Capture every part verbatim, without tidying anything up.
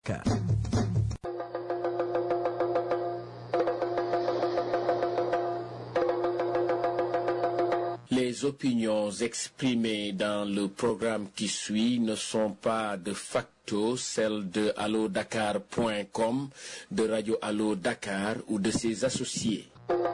Les opinions exprimées dans le programme qui suit ne sont pas de facto celles de allo dakar point com, de Radio Allo Dakar ou de ses associés.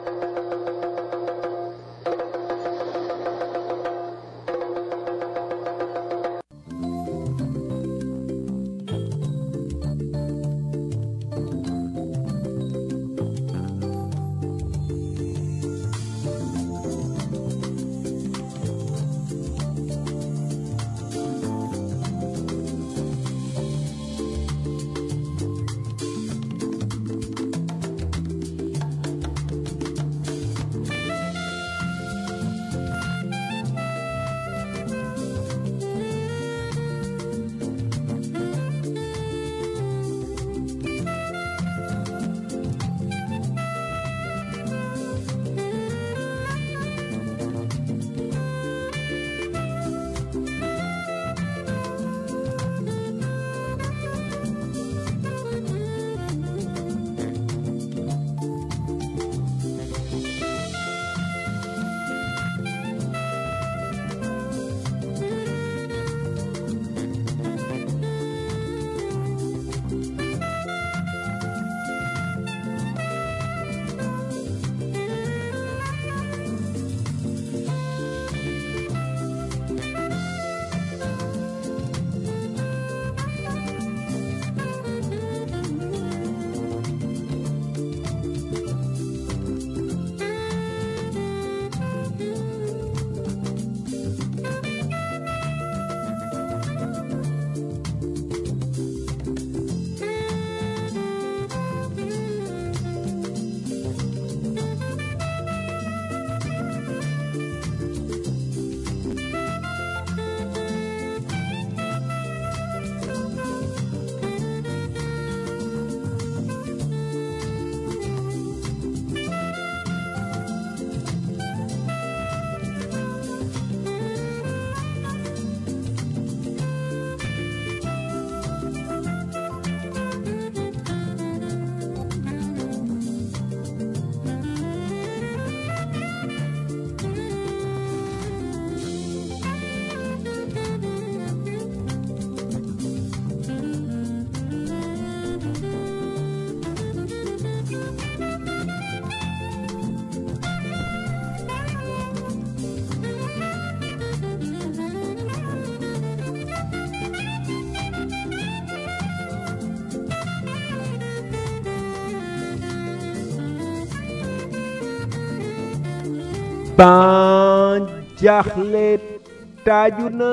ban jaaxle taaju na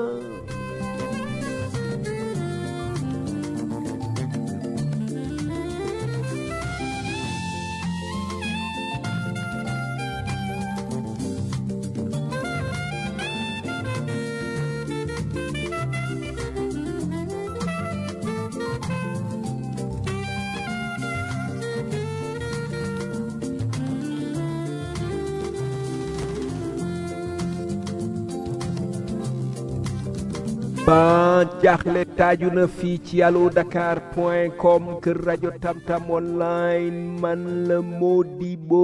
ban jaaxle taaju na fii ci allo dakar point com kër rajo Tamtam online man la Modibo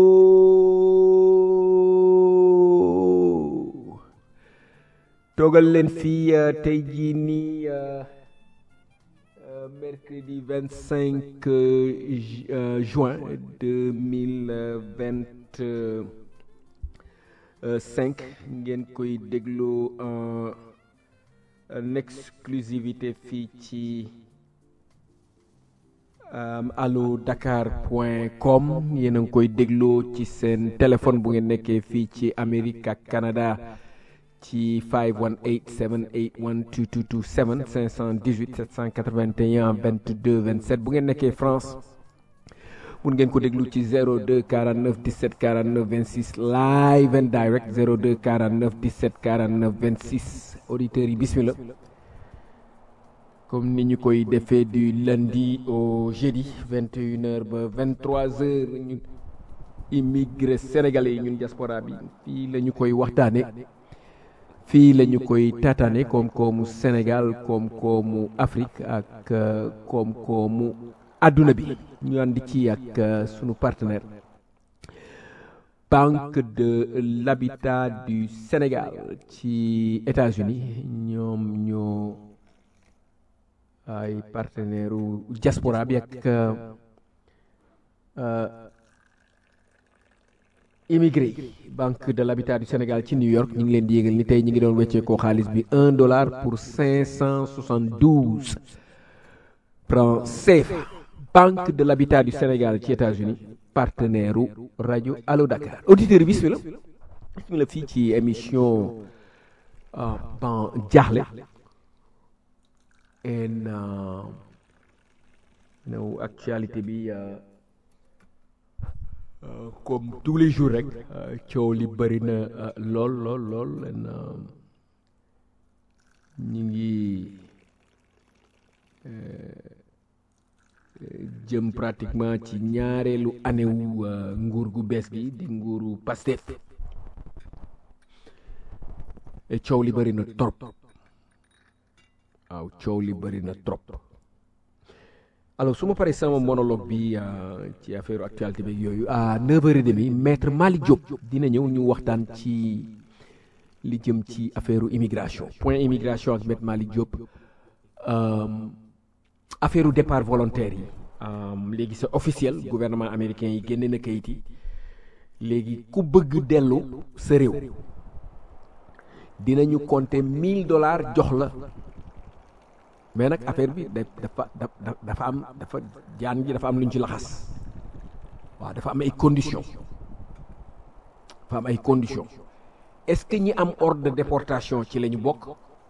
toogal leen fii uh, tey jii nii uh, uh, mercredi vingt-cinq uh, juin deux mille vingt-cinq ngeen koy déglu uh, en exclusivité fii ci um, allo dakar point com yéen a ngi koy dégloo ci seen téléphone bu ngeen nekkee fii ci Amérique ak Canada ci five one eight seven eight one two two two seven cinq un huit sept huit un vingt-deux vingt-sept bu ngeen nekkee France mun ngeen ko déglu ci zéro deux quarante-neuf dix-sept quarante-neuf vingt-six live and direct zéro deux quarante-neuf dix-sept quarante-neuf vingt-six auditeurs yi bismillah comme ni ñu koy defee du lundi au jeudi vingt et une heures ba vingt-trois heures ñun immigré sénégalais yi ñun diaspora bi fii la ñu koy waxtaane fii la ñu koy taataane koom-koomu Sénégal koom-koomu Afrique ak koom-koomu àdduna bi ñu ànd ci ak sunu partenaire Banque de l'Habitat du Sénégal ci États-Unis ñoom ñoo ay partenaire u diaspora bi ak immigré Banque de l'Habitat du Sénégal ci New York ñu ngi leen di yégal ni tey ñu ngi doon weccee koo xaalis bi un dollar pour cinq cent soixante-douze francs C F A. Banque de l'Habitat du Sénégal ci États-Unis partenaire u rajo Allo Dakar auditeur bi bismillah bismillah fii ci émission ban jaaxle en new actualité bi Uh, comme tous les jours rek coow uh, li bëri na uh, lool lool lool uh, ñu ngi uh, jëm pratiquement ci ñaareelu année wu uh, nguur gu bees gi di nguuru Pastef et coow li bëri na trop waaw coow li bëri na trop. Alors su ma paree sama monologue bi uh, ci affaire actualité bi yooyu à neuf heures trente maître Malick Diop dina ñëw ñu waxtaan ci li jëm ci affaire immigration point immigration ak maître Malick Diop um, affaire départ volontaire yi um, léegi c'est officiel gouvernement américain yi génne na kayit yi léegi ku bëgg dellu sa réew dinañu compter mille dollars jox la. mais nag affaire bi dafa dafa am dafa jaan ji dafa am lu ñu ci laxas waaw dafa am ay conditions dafa am ay conditions est-ce que ñi am ordre de déportation ci la ñu bokk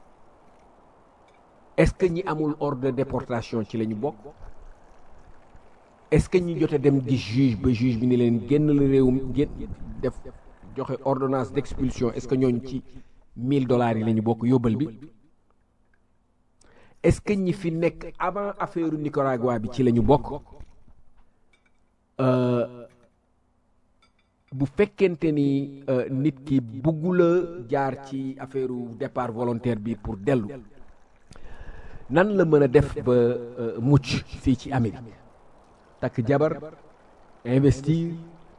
est-ce que ñi amul ordre de déportation ci la ñu bokk est-ce que ñi jote dem gis juge ba juge bi ni leen génn la réewum génn def joxe ordonnance d'expulsion est-ce que ñooñu ci mille dollars yi la ñu bokk yóbbal bi. Est-ce que ñi fi nekk avant affaire Nicaragua bi ci la ñu bokk bu fekkente ni nit ki buggula jaar ci affaire départ volontaire bi pour dellu nan la mën a def ba mucc fii ci Amérique takk jabar investir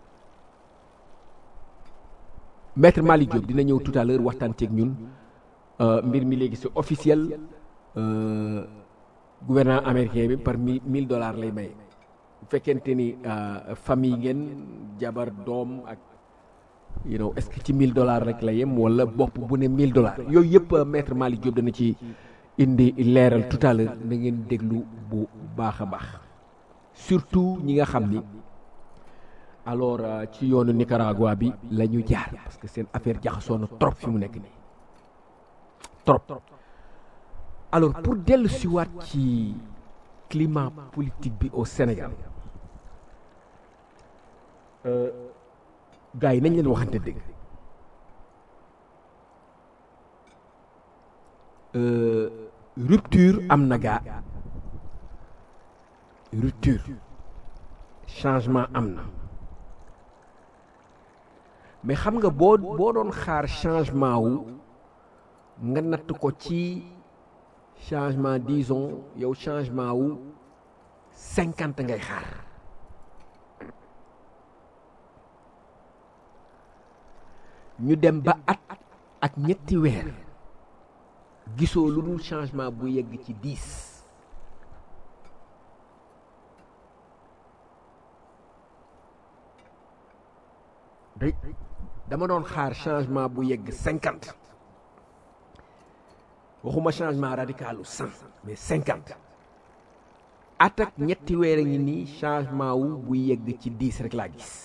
maître Malick Diop dina ñëw tout à l'heure waxtaan ceeg ñun mbir mi léegi c'est officiel. Euh, gouvernement américain bi par mille dollars lay may bu fekkente ni uh, famille ngeen jabar doom ak you know est-ce que ci mille dollars rek la yem wala bopp bu ne mille dollars yooyu yëpp uh, maître Malick Diop dana ci indi leeral tout à l'heure na ngeen déglu bu baax a baax surtout ñi nga xam ni alors uh, ci yoonu Nicaragua bi la ñu jaar parce que seen affaire jaxasoo na trop fi mu nekk nii trop. Alors pour dellu si waat ci climat politique bi au Sénégal euh, gars yi nañ leen waxante dëgg euh, rupture am na gaa rupture changement am na mais xam nga boo boo doon xaar changement wu nga natt ko ci changement disons yow changement wu cinquante ngay xaar ñu dem ba at ak ñetti weer gisoo lu dul changement bu yegg ci dix day dama doon xaar changement bu yegg cinquante waxuma changement radical u cent mais cinquante at ak ñetti weer a ngi nii changement wu bu yegg ci dix rek laa gis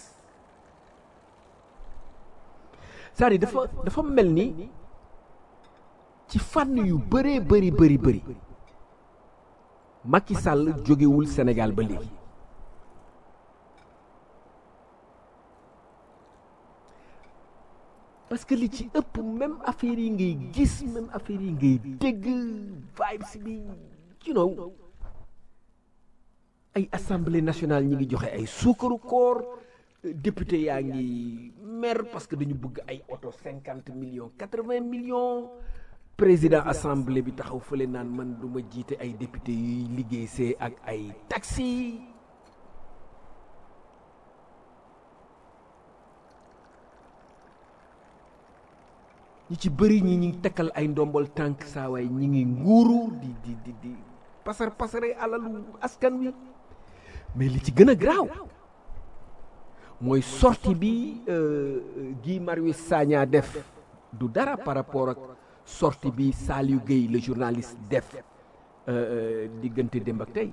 c'est-à-dire dafa dafa mel ni ci fànn yu bëree bëri bëri bëri Macky Sall jógewul Sénégal ba léegi parce que li ci ëpp même affaire yi ngay gis même affaire yi ngay dégg vibes bi you know ay assemblée nationale ñi ngi joxe ay suukaru koor député yaa ngi mer parce que dañu bëgg ay oto cinquante millions quatre-vingts millions président assemblée bi taxaw fële naan man du ma jiite ay député yuy liggéey see ak ay taxi ñi ci bëri ñi ñi takkal ay ndombal tànk saa waay ñi ngi nguuru di di di di pasar pasare alalu askan wi mais li ci gën a graaw mooy sortie bi Guy Marius Sagna def du dara par rapport ak sortie bi Saliou Gueye le journaliste def diggante démb ak tey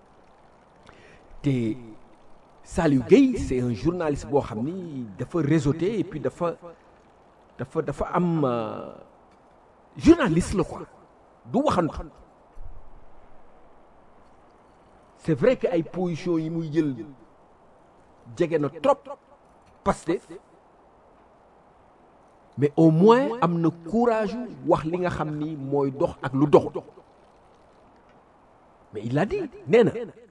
te Saliou Gueye c'est un journaliste boo xam ni dafa réseauté et puis dafa dafa dafa am journaliste la quoi du waxantu c'est vrai que ay position yi muy jël jege na trop Pastef mais au moins am na courage wax li nga xam ni mooy dox ak lu dox mais il a dit nee na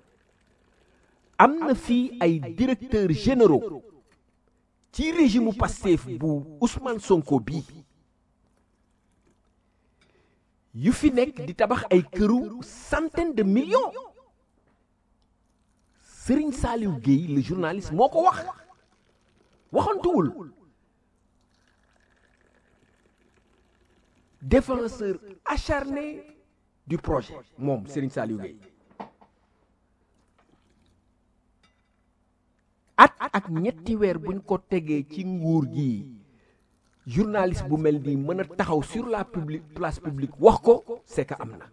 am na fii ay directeurs généraux ci régime u Pastef bu Ousmane Sonko bii yu fi nekk di tabax ay këru centaine de millions Serigne Saliou Gueye le journaliste moo ko wax waxantuwul défenseur acharné du projet moom Serigne Saliou Gueye at ak ñetti weer buñ ko tegee ci nguur gi journaliste bu mel nii mën a taxaw sur la public place publique wax ko c'est que am na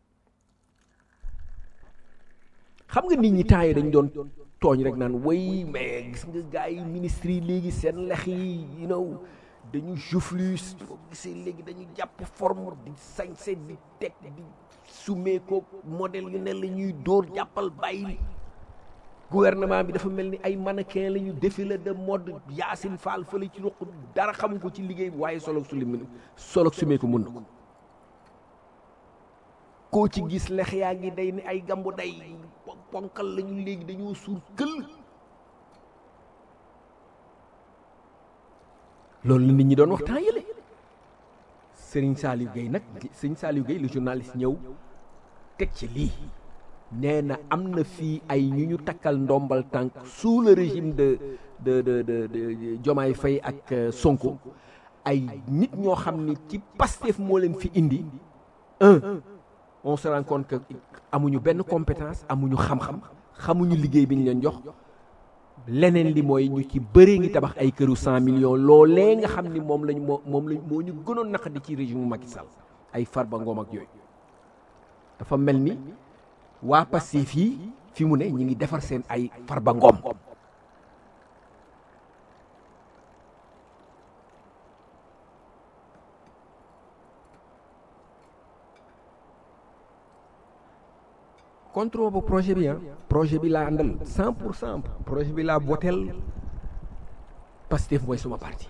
xam nga nit ñi temps yi dañ doon tooñ rek naan way mais gis nga gars yi ministres yi léegi seen lex yi you know dañu joufflus boo gisee léegi dañu jàpp forme di sañse di teg di sumee ko modèle yu ne la ñuy dóor jàppal bàyyi gouvernement bi dafa mel ni ay mannequin la ñu défilé de mode Yacine Fall fële ci ruq dara xamu ko ci liggéey bi waaye solo suli mën solo sumee ko mën na ko koo ci gis lex yaa ngi day ni ay gambu day ponkal lañu léegi dañoo suur kël loolu la nit ñi doon waxtaan yële Serigne Saliou Gueye nag Serigne Saliou Gueye le journaliste ñëw teg ci lii nee na am na fii ay ñu ñu takkal ndombal tànk sous le régime de de de de de Diomaye Faye ak Sonko ay nit ñoo xam ni ci Pastef moo leen fi indi un on se rend compte que amuñu benn compétence amuñu xam-xam xamuñu liggéey bi ñu leen jox leneen li mooy ñu ci bëree ngi tabax ay këru cent millions loolee nga xam ni moom lañ moo moom lañ moo ñu gënoon naqadi ci régime Macky Sall ay Farba Ngom ak yooyu dafa mel ni waa Pastef yi fi mu ne ñi ngi defar seen ay Farba Ngom contre ba projet bi ah projet bi laa àndal cent pour cent projet bi laa boteel Pastef mooy suma parti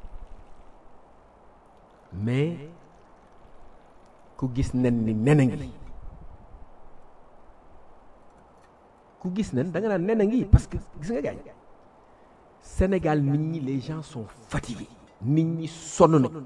mais ku gis nen ni nen a ngi ku gis nen da nga naan nen a ngi parce que gis nga gaañ Sénégal nit ñi les gens sont fatigués nit ñi sonn nañ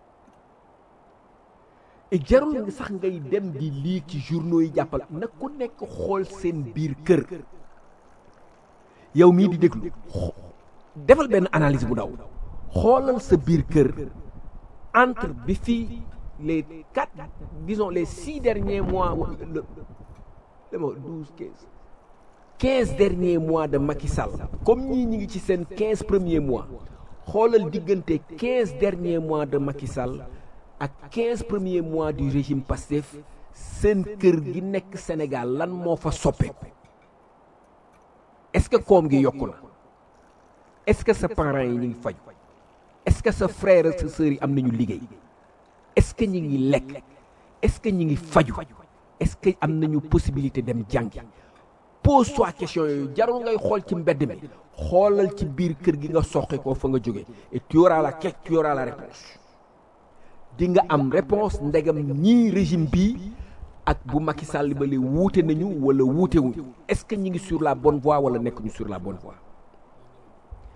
et jarul nga sax ngay dem di lii ci journaux yi jàppal nag ku nekk xool seen biir kër yow mii di déglu defal benn analyse bu ndaw xoolal sa biir kër entre bi fii les quatre disons les six derniers mois le le douze quinze quinze derniers mois de Macky Sall comme ñii ñi ngi ci seen quinze premiers mois xoolal diggante quinze derniers mois de Macky Sall ak quinze premiers mois du régime Pastef seen kër gi nekk Sénégal lan moo fa soppeeku est-ce que koom gi yokku na est-ce que sa parents yi ñu ngi faju est-ce que sa frère ak sa sœur yi am nañu liggéey est-ce que ñi ngi lekk est-ce que ñi ngi faju est-ce que am nañu possibilité dem jàngi pose-toi question yooyu jarul ngay xool ci mbedd mi xoolal ci biir kër gi nga soqe ko fa nga jóge et tu auras la tu auras la réponse di nga am réponse ndegam ñii régime bii ak bu Macky Sall ba li wuute nañu wala wuute wuñu est-ce que ñi ngi sur la bonne voie wala nekk ñu sur la bonne voie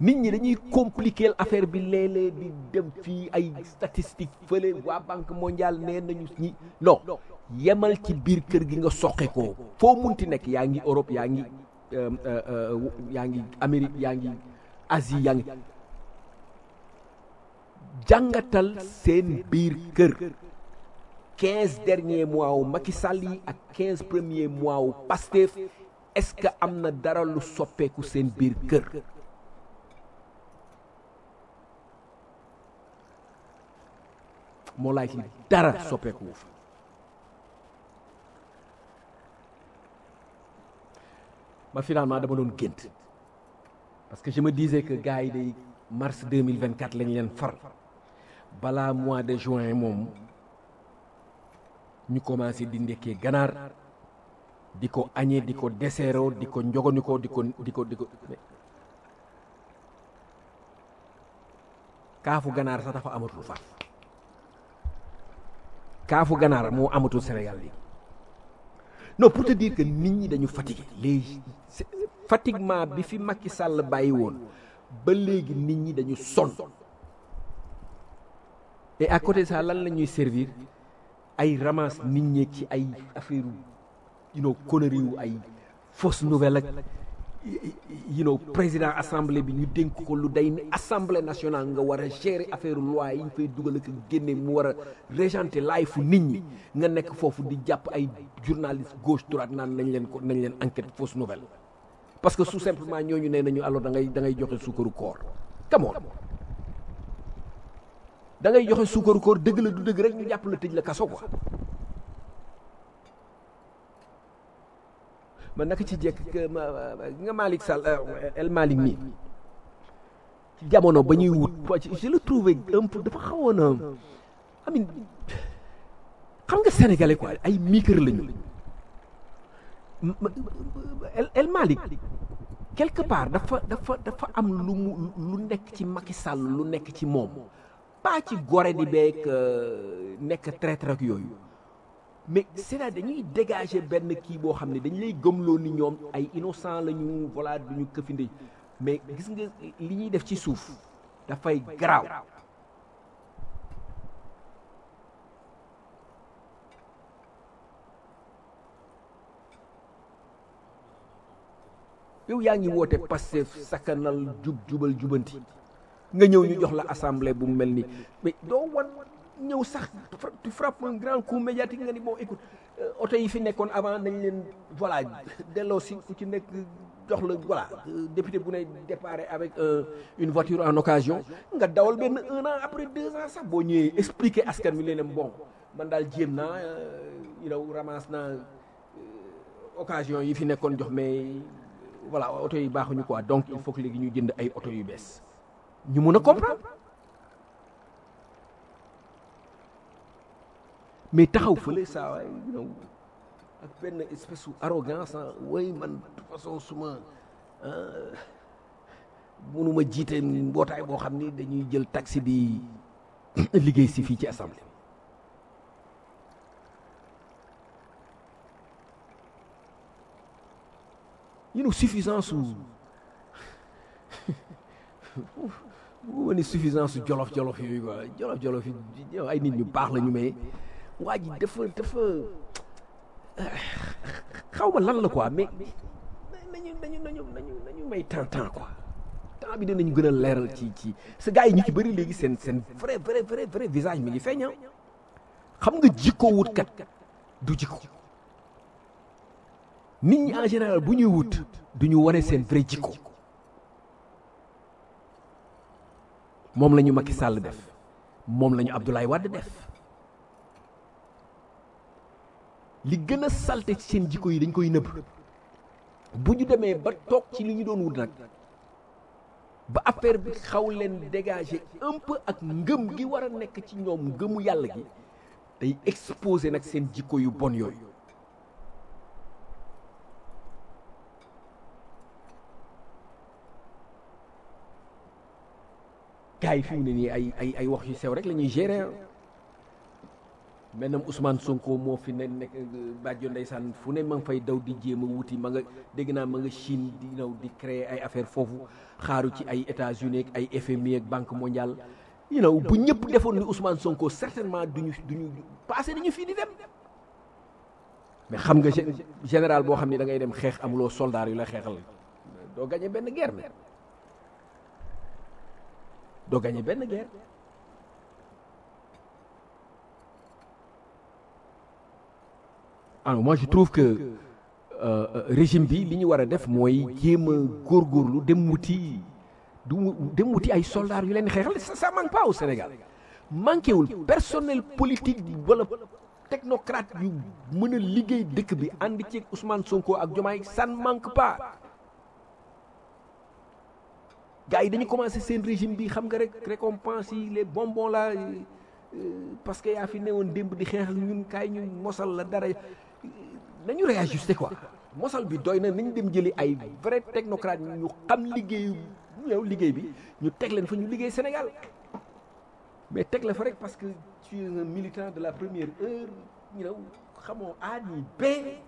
nit ñi dañuy compliquer affaire bi léeg-léeg di dem fii ay statistiques fële waa banque mondiale nee nañu ñi non yemal ci biir kër gi nga soqe ko foo munti nekk yaa ngi Europe yaa ngi yaa ngi Amérique yaa ngi Asie yaa ngi jàngatal seen biir kër quinze derniers mois wu Macky Sall yi ak quinze premiers mois wu Pastef est-ce que am na dara lu soppeeku seen biir kër moo laay ci dara soppeeku wu fa ma finalement dama doon gént parce que je me disais que gars yi day mars deux mille vingt-quatre lañ leen far balaa mois de juin moom ñu commencé di ndekkee ganaar di ko añee di ko deseeroo di ko njogonikoo di ko di ko di ko kaafu ganaar sax dafa amatul far kaafu ganaar moo amatul Sénégal yi non pour te dire que nit ñi dañu fatigué léegi fatiguement bi fi Macky Sall bàyyi woon ba léegi nit ñi dañu sonn et à côté de ça lan la ñuy servir ay ramasse nit ñi ci ay affaire you know conneries yu ay fausse nouvelle ak you know président assemblée bi ñu dénk ko lu day ni assemblée nationale nga war a gérer affaire loi yi ñu fay dugal ak génne mu war a régenter life nit ñi nga nekk foofu di jàpp ay journaliste gauche droite naan nañ leen ko nañ leen enquête fausse nouvelle parce que tout simplement ñooñu nee nañu alors da ngay da ngay joxe suukaru koor come on da ngay joxe suukaru koor dëgg la du dëgg rek ñu jàpp la tëj la kaso quoi man naka ci jekk nga Malick Sall El Malick mi ci jamono ba ñuy wut je le trouvais un peu dafa xawoon a amin xam nga sénégalais quoi ay miikër lañu El Malick quelque part dafa dafa dafa am lu mu lu nekk ci Macky Sall lu nekk ci moom pas ci gore di beeg nekk traître ak yooyu mais c'est-à-dire dañuy dégager benn kii boo xam ne dañ lay gëmloo ni ñoom ay innocent la ñu voilà du ñu këfinde mais gis nga li ñuy def ci suuf dafay garaaw yow yaa ngi woote Pastef sakkanal jub jubal jubanti nga ñëw ñu jox la assemblée bu mel ni mais doo wan ñëw sax tu frappes un grand coup médiatique nga ni bon écoute oto yi fi nekkoon avant nañ leen voilà delloo si ku ci nekk jox la voilà député bu ne déparé avec une voiture en occasion nga dawal benn un an après deux ans sax boo ñëwee expliquer askan wi leen bon man daal jéem naa you know ramasse naa occasion yi fi nekkoon jox mais voilà oto yi baaxuñu quoi donc il faut que léegi ñu jënd ay oto yu bees ñu mun a comprendre mais taxaw fële saa waay you know ak benn espèce u arrogance ah way man de toute façon suma mënuma jiite mbootaay boo xam ni dañuy jël taxi di liggéey si fii ci assemblée you know suffisance u bu ma ni suffisance u jolof jolof yooyu quoi jolof jolof yi ay nit ñu baax la ñu mais waa ji dafa dafa xaw ma lan la quoi mais nañu nañu nañu nañu nañu may temps temps quoi temps bi dinañu gën a leeral ci ci sa gars yi ñu ci bëri léegi seen seen vrai vrai vrai vrai visage mi ngi feeña xam nga jikko wut kat du jikko nit ñi en général bu ñuy wut du ñu wane seen vrai jikko moom la ñu Macky Sall def moom la ñu Abdoulaye Wade def li gën a salte ci seen jikko yi dañ koy nëbb bu ñu demee ba toog ci li ñu doon wut nag ba affaire bi xaw leen dégager un peu ak ngëm gi war a nekk ci ñoom ngëmu yàlla gi day exposer nag seen jikko yu bon yooyu gars yi fi mu ne nii ay ay ay wax yu sew rek la ñuy gérer maintenant Ousmane Sonko moo fi ne nekk bàjjo ndeysaan fu ne ma nga fay daw di jéem a wuti ma nga dégg naa ma nga Chine di naw di créer ay affaire foofu xaaru ci ay États-Unis ak ay F M I ak Banque mondiale you know bu ñëpp defoon ni Ousmane Sonko certainement duñu duñu passé nañu fii di dem mais xam nga général boo xam ne da ngay dem xeex amuloo soldat yu la xeexal doo gagné benn guerre mais doo gagné benn guerre. alors moi je trouve que euh, régime bi li ñu war a def mooy jéem a góorgóorlu dem wuti du dem wuti ay soldats yu leen xeexal ça ça manque pas au Sénégal manqué wul personnel politique wala technocrate yu mën a liggéey dëkk bi ànd ci Ousmane Sonko ak Diomaye ça ne manque pas gars yi dañu commencé seen régime bi xam nga rek récompense yi les bonbons là euh, parce que yaa fi newoon démb di xeex ak ñun kaay ñu mosal la dara nañu réajuster quoi mosal bi doy na nañ dem jëli ay vrai technocrate ñu xam liggéeyu yow liggéey bi ñu teg leen fa ñu liggéey Sénégal mais teg la fa rek parce que tu es un militant de la première heure you know xamoo A ni B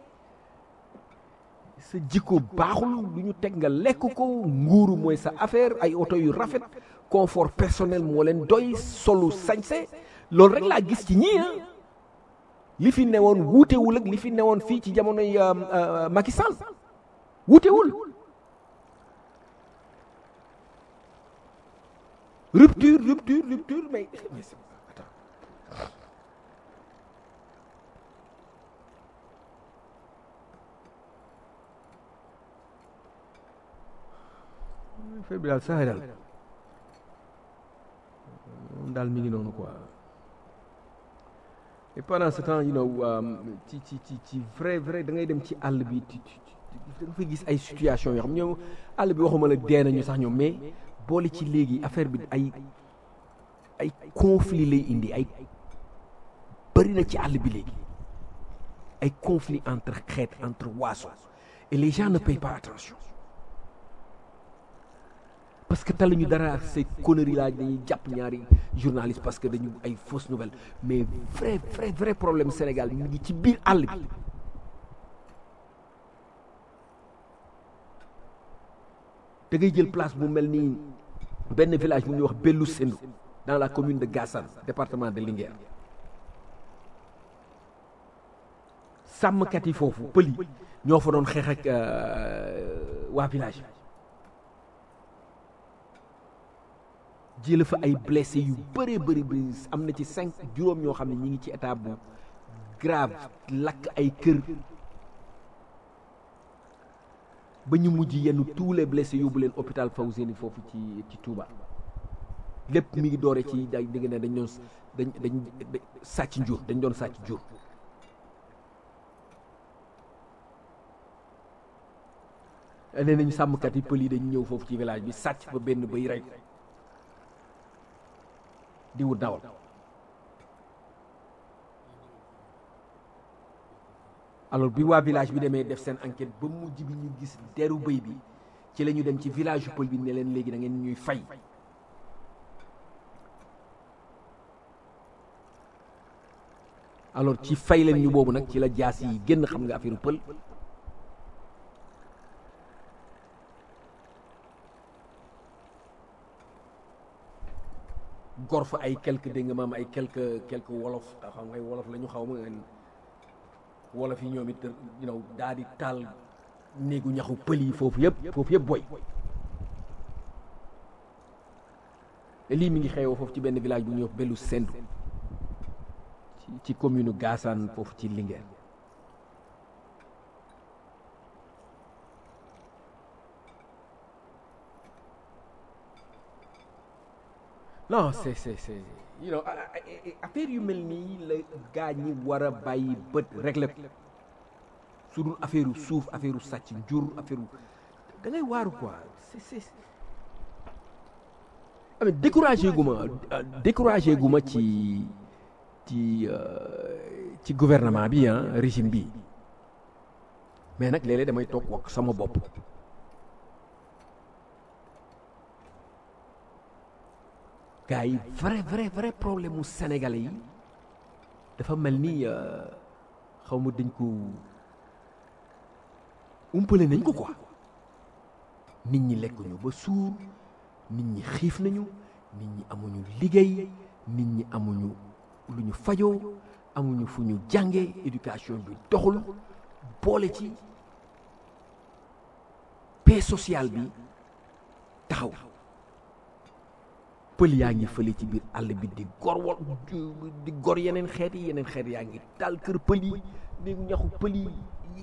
sa jikko baaxul lu ñu teg nga lekk ko nguuru mooy sa affaire ay oto yu rafet confort personnel moo leen doy solu sañse loolu rek laa gis ci ñii ah li fi newoon wuutewul ak li fi newoon fii ci jamonoy Macky Sall wuutewul rupture rupture rupture mais mais attends affaire bi daal saxe daal daal mi ngi noonu quoi et pendant ce temps you know ci ci ci ci vrai vrai da ngay dem ci àll bi ci da nga fay gis ay situation yoo xam ñoom àll bi waxuma la dee nañu sax ñoom mais boole ci léegi affaire bi ay ay conflit lay indi ay bëri na ci àll bi léegi ay conflit entre xeet entre waaso et les gens ne payent pas attention parce que taluñu dara ak ces conneries là dañuy jàpp ñaari journalistes parce que dañu ay fausses nouvelles mais vrai vrai vrai problème Sénégal ñu ngi ci biir àll bi da ngay jël place bu mel ni benn village bu ñuy wax Bellu Sendu dans la commune de Gassane département de Linguère sàmmkat yi foofu pël yi ñoo fa doon xeex ak waa village bi jël fa ay blessé yu bëree bëri bëri am na ci cinq juróom ñoo xam ne ñi ngi ci état bu grave lakk ay kër ba ñu mujj yenn tous les blessés yóbbu leen hôpital Fawzeni foofu ci ci Touba lépp mi ngi doore ci day dégg ne dañ doon dañ dañ sàcc njur dañ doon sàcc njur nee nañu sàmmkat yi pël yi dañu ñëw foofu ci village bi sàcc fa benn bay rey di wut dawal alors bi waa village bi demee def seen enquête ba mujj bi ñu gis deru bëy bi ci la ñu dem ci village yu pël bi ne leen léegi da ngeen ñuy fay alors ci fay leen ñu boobu nag ci la jaas yi génn xam nga affaire pël gor fa ay quelque dégg nga maam ay quelque quelque wolof xam nga wolof la ñu xaw ma wolof yi ñoom it you know daal di taal néegu ñaxu pël yi foofu yëpp foofu yëpp boy lii mi ngi xeewoo foofu ci benn village bu ñuy wax Bellu Sendu ci ci commune Gassane foofu ci Linguère non c'est c'est c'est you know affaire yu mel nii la gaa ñi war a bàyyi bët réglé ko su dul affaire u suuf affaire u sàcc njur affaire u da ngay waaru quoi c'est c'est ah mais découragé gu ma découragé gu ma ci ci ci gouvernement bi ah régime bi mais nag léeg-léeg damay toog wax sama bopp gars yi vrai vrai vrai problème mu sénégalais yi dafa mel ni xaw ma dañ ko umpale nañ ko quoi nit ñi lekk ñu ba suur nit ñi xiif nañu nit ñi amuñu liggéey nit ñi amuñu lu ñu fajoo amuñu fu ñu jàngee éducation bi doxul boole ci paix sociale bi taxaw pël yaa ngi fële ci biir àll bi di gor wol di gor yeneen xeet yi yeneen xeet yaa ngi taal kër pël yi di ñaxu pël yi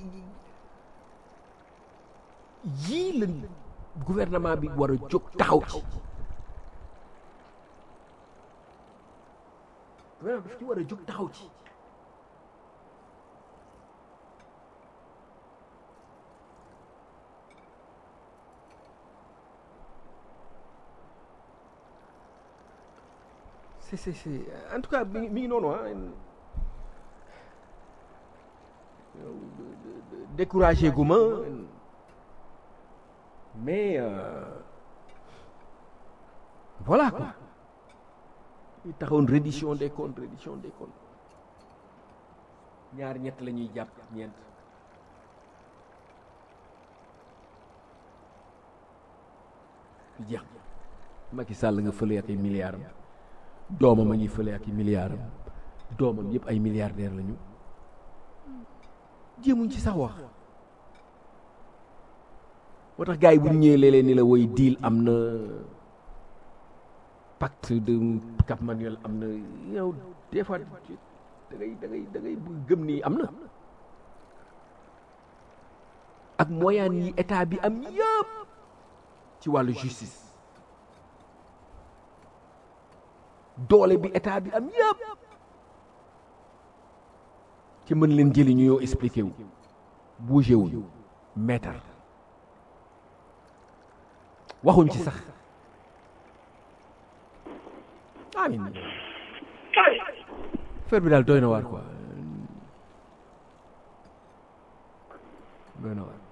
yii la gouvernement bi war a jóg taxaw ci gouvernement bi daf ci war a jóg taxaw ci c'est c'est c'est en tout cas mi mi ngi noonu ah découragé gu ma mais euh, voilà quoi ñu taxawoon reddition des comptes reddition des comptes ñaar ñett la ñuy jàpp ñeent jeex Macky Sall nga fële ak ay milliards am doomam a ngi fële ak i milliards am doomam yëpp ay milliardaires lañu jéemuñ ci sax wax moo tax gars yi bu ñu ñëwee léeg-léeg ni la woy deal am na pacte de Cap Manuel am na yow des fois da ngay da ngay da ngay gëm ni am na ak moyen yi état bi am yëpp ci wàllu justice doole bi état bi am yëpp ci mën leen jëli ñu yow expliqué wu bougé wuñu meetar waxuñ ci sax amin affaire bi daal doy na waar quoi doy na waar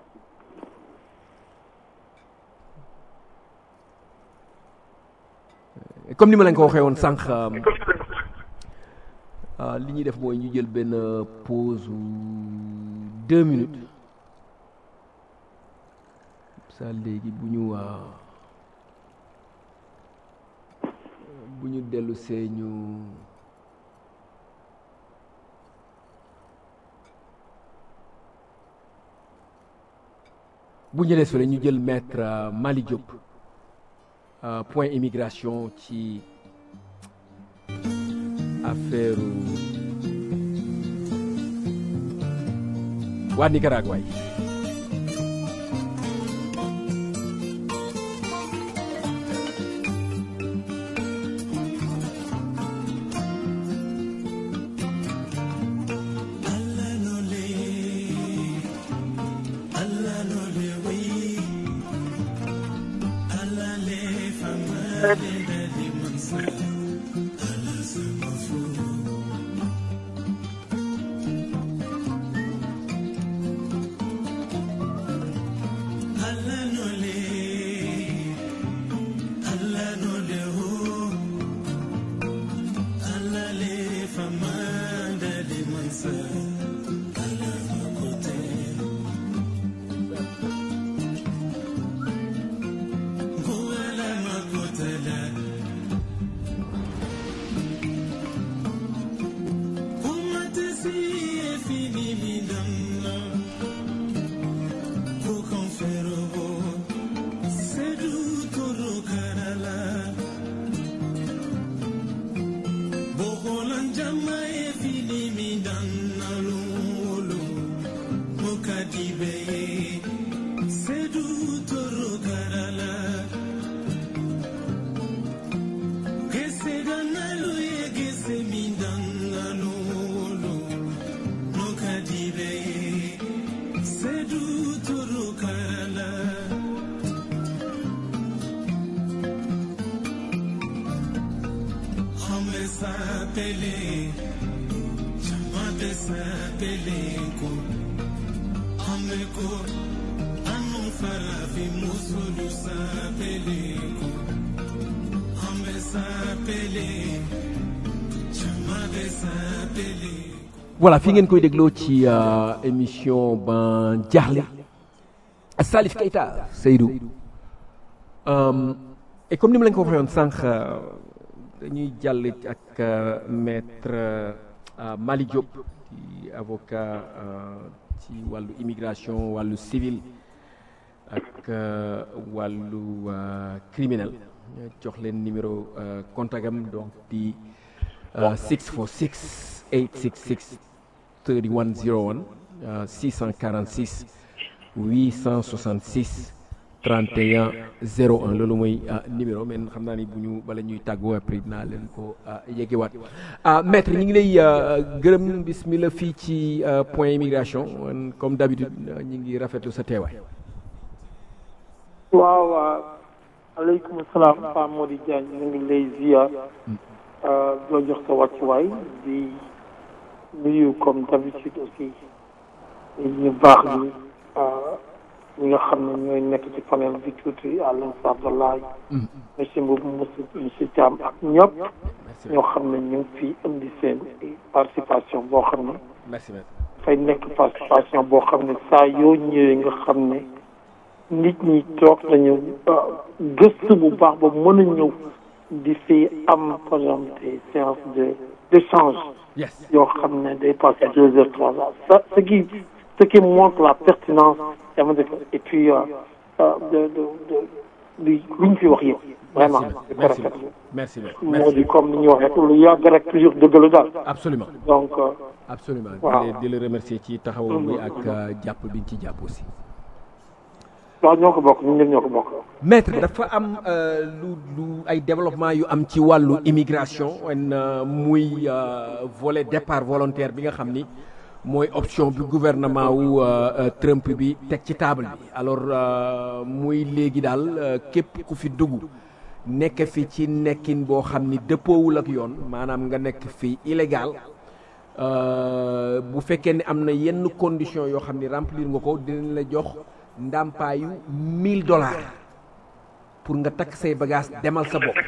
comme ni ma leen ko waxee woon sànq li ñuy def mooy ñu jël benn pause deux minutes ça léegi bu ñu bu ñu dellu see ñu bu ñu des fële ñu jël maître Mali Diop point immigration ci affaire waa Nicaragua yi voilà fi ngeen koy dégloo ci émission ban jaaxle Salif Keita Seydou et comme ni ma leen ko waxee woon sànq dañuy jàll ak maître Mali Diop di avocat ci wàllu immigration wàllu civil ak wàllu criminel jox leen numéro contact am donc di six four six eight six six three one zero one six four six eight six six trente et un zéro un loolu mooy numéro mais xam naa ni bu ñu bala ñuy tàggoo après dinaa leen ko yeggewaat maître ñu ngi lay gërëm bismillah fii ci point immigration comme d'habitude ñu ngi rafetlu sa teewaay. waaw aleykum salaam Pape Mody Diagne ñu ngi lay ziar doo jox sa wàccuwaay di nuyu comme d'habitude aussi ñu baax ñi ñi nga xam ne ñooy nekk ci panel bi tuuti à l'instar de laay monsieur Mboub monsieur monsieur Thiam ak ñëpp ñoo xam ne ñu ngi fi indi seen participation boo xam ne dafay nekk participation boo xam ne saa yoo ñëwee nga xam ne nit ñi toog nañu gëstu bu baax ba mën a ñëw di fi am par exemple des séances de d'échange yoo xam ne day passer deux heures trois heures ça ce qui ce qui montre la pertinence et puis euh, de de de li ñu fi wax yëpp vraiment di ko rafetlu merci moo di comme ni ñu wax rek lu yàgg rek toujours dëgg la daal absolument donc absolument waaw di la remercier ci taxaw bi ak jàpp biñ ci jàpp aussi waaw ñoo ko bokk ñun ñëpp ñoo ko bokk. maître dafa am lu lu ay développement yu am ci wàllu immigration muy volet départ volontaire bi nga xam ni mooy option bi gouvernement wu Trump bi teg ci table bi alors muy léegi daal képp ku fi dugg nekk fi ci nekkin boo xam ni dëppoowul ak yoon maanaam nga nekk fi illégal bu fekkee ne am na yenn conditions yoo xam ni remplir nga ko dinañ la jox ndàmpaayu mille dollars pour nga takk say bagages demal sa bopp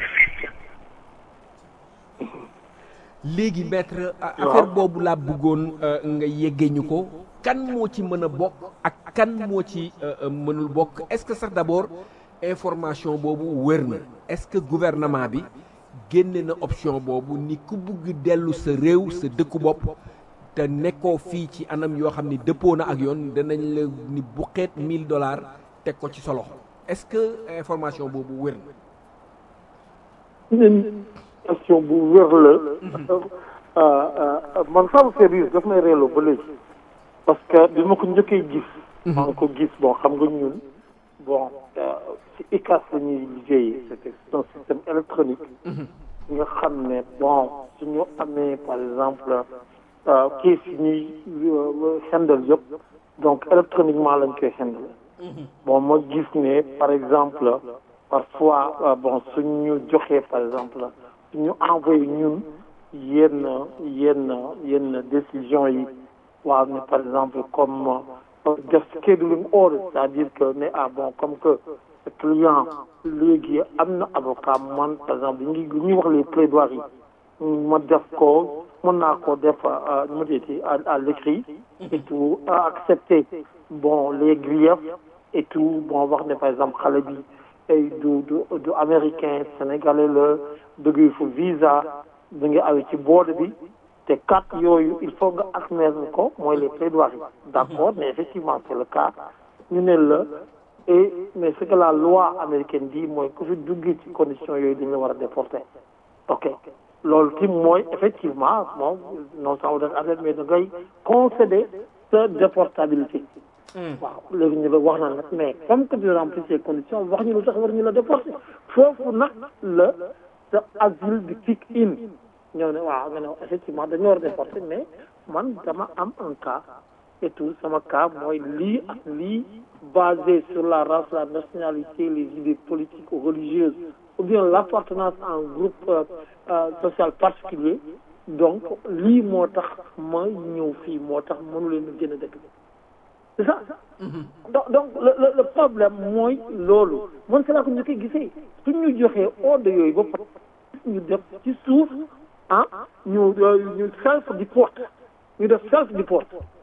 léegi maître affaire boobu laa bëggoon nga yeggee ñu ko kan moo ci mën a bokk ak kan moo ci mënul bokk est-ce que sax d'abord information boobu wér na est-ce que gouvernement bi génne na option boobu ni ku bugg dellu sa réew sa dëkku bopp te nekkoo fii ci anam yoo xam ni dëppoo na ak yoon danañ la ni buqeet mille dollars teg ko ci sa loxo est-ce que information boobu wér na. question bu wér la man sama service daf may reeloo ba léegi parce que bi ma ko njëkkee gis. maa ngi ko gis bon xam nga ñun bon ci I C A S la ñuy liggéeyee c'était un système électronique. nga xam ne bon suñu amee par exemple. kii si ñuy handle yëpp donc électroniquement lañ koy handle bon ma gis ne par exemple parfois bon suñu joxee par exemple suñu envoyé ñun yenn yenn yenn décision yi waaw ne par exemple comme def scheduling order c'est-à-dire que ne ah bon comme que client léegi am na avocat man par exemple li ñuy ñuy wax les plaidoiries yi ma def ko mën naa ko def nu ma déeti à à l'écrit et tout accepter bon les griefs et tout bon wax ne par exemple xale bi du du du américain sénégalais la dëgg fu visa da nga awee ci board bi te carte yooyu il faut nga admettre ko mooy les plaidoiries d'accord mais effectivement c'est le cas ñu ne la et mais ce que la loi américaine dit mooy ku fi duggee ci conditions yooyu dañ la war a déporter ok loolu tim mooy effectivement moom non sans def affaire mais da ngay concéder sa déportabilité waaw léegi ñu la wax na nag mais comme que tu remplis ces conditions wax ñu lu tax war ñu la déporter foofu nag la sa asile di kick in ñëw ne waaw nga ne effectivement dañu war a déporter mais man dama am un cas et tout sama cas mooy lii ak lii basé sur la race, la nationalité, les idées politiques ou religieuses, ou bien l'appartenance à un groupe euh, euh, social particulier. Donc, lii moo tax ma ñëw fii moo tax mënu leen a génn dëkk bi c'est ça. Mm-hmm. donc donc le, le le problème mooy loolu man c'est là que ñu koy gisee suñ ñu joxee ordre yooyu ba pare ñu def ci suuf ah ñu ñu self deport ñu def self deport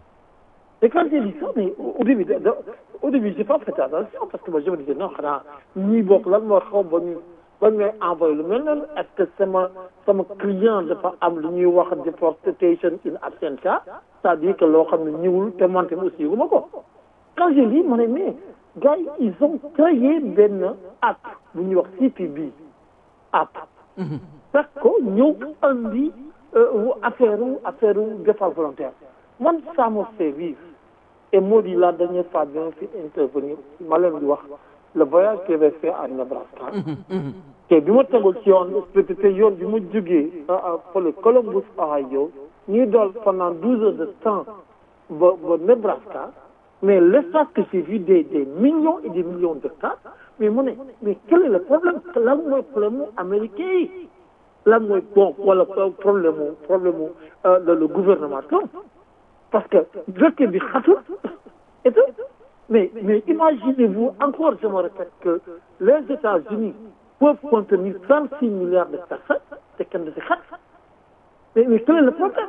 et quand j'ai dit ça mais au début de, de, au début j'ai pas fait attention parce que moi je me disais non xanaa ñii bokk lan moo xaw ba ñu ba ñu may envoyé lu mel noonu est-ce que sama sama client dafa am lu ñuy wax deportation in absentia c'est-à-dire que loo xam ne ñëwul te man tamit aussi yëguma ko quand j'ai lu ma ne mais gars yi ils ont créé benn app bu ñuy wax C P B app fekk ko ñëw andi affaire affaire départ volontaire man ça m'a fait vivre et moo di la dernière fois bi ma fi intervenir ma leen di wax le voyage que j'ai fait à Nebraska te bi ma tegul ci yoon te yoon bi ma jógee fële Columbus Ohio ñuy dool pendant douze heures de temps ba ba Nebraska mais l'espace que j'ai vu des des millions et des millions de cas mais mu ne mais quel est le problème lan mooy problème mu américain yi lan mooy bon wala problème mu problème mu le gouvernement Trump parce que dëkk bi xatul et tout mais mais imaginez-vous encore je me répète que les États-Unis peuvent contenir trente-six milliards de personnes te kenn du si xat mais mais quel est le problème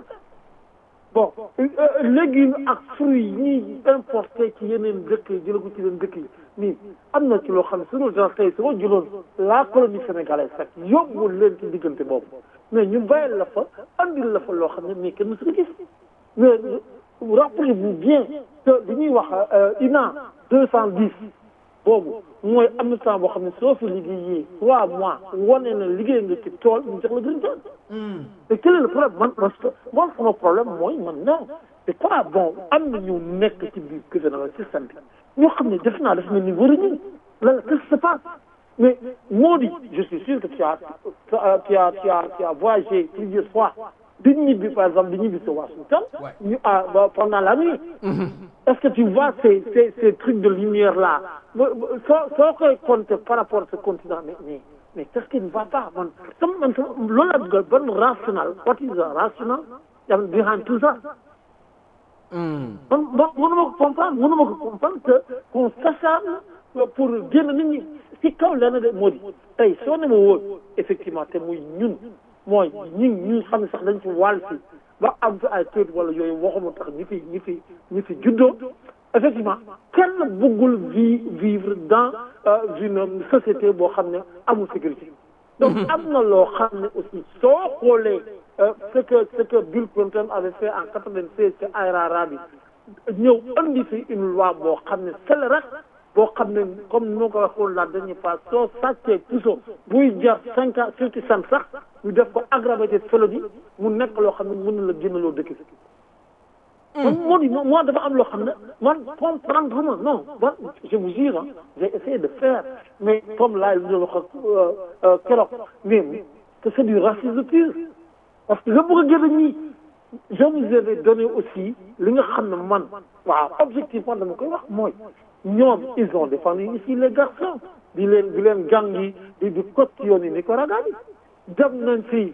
bon légumes ak fruits yi ñuy importé ci yeneen dëkk yi jëlee ko ci yeneen dëkk yi nii am na ci loo xam ne su ma tey su ma jëloon la colonie sénégalaise rek yóbbuwul leen ci diggante boobu mais ñu bàyyi la fa andil la fa loo xam ne mais kenn mësu ko gis mais rappelez-vous bien que li ñuy wax I N A deux cent dix boobu mooy am na temps boo xam ne soo fi liggéeyee trois mois wane na liggéey nga ci tool ñu jox la green card. te quel est le problème man parce que man sama problème mooy man non c'est pas bon am na ñu nekk ci biir gouvernement système bi ñoo xam ne def naa def na ni waruñu lan qu'est-ce qui se passe mais moo di je suis sûr que tu as tu as tu as tu as voyagé plusieurs fois di ñibbi par exemple di ñibbi sa Washington ñu ah pendant la nuit est-ce que tu vois ces ces ces trucs de lumière là soo soo koy compter par rapport à ce continent mais mais mais qu'est-ce qui ne va pas man sama man loolu la bëgg ban rationnel what is the rational behind tout ça man man mënuma ko comprendre mënuma ko comprendre que qu'on s'acharne pour génn nit ñi si kaw lenn de moo di tey soo ne ma wóor effectivement te muy ñun mooy ñi ñu xam ne sax dañ ci wàll si ba am fi ay kayit wala yooyu waxuma tax ñi fi ñi fi ñi fi juddoo effectivement kenn bëggul vi vivre dans une société boo xam ne amul sécurité donc am na loo xam ne aussi soo xoolee ce que ce que Bill Clinton avait fait en quatre-vingt-seize ci I R A bi ñëw andi fi une loi boo xam ne c'est rek boo xam ne comme ni ma ko waxoon la dernière fois soo sàccee puso buy jar cinq ans fifty cent sax ñu def ko aggravé felony mu nekk loo xam ne mën na la génnaloo dëkk bi. man moo di moi dafa am loo xam ne man comprendre ma non man je vous jure ah j'ai essayé de faire mais comme là ñu wax ak keroog mais que c'est du racisme pur parce que nga bëgg a génn ñii je vous avais donné aussi li nga xam ne man waaw objectivement dama koy wax mooy. ñoom ils ont défendu ici les garçons di leen di leen gang yi di di kot yoon yi Nicaragua bi dem nañ fi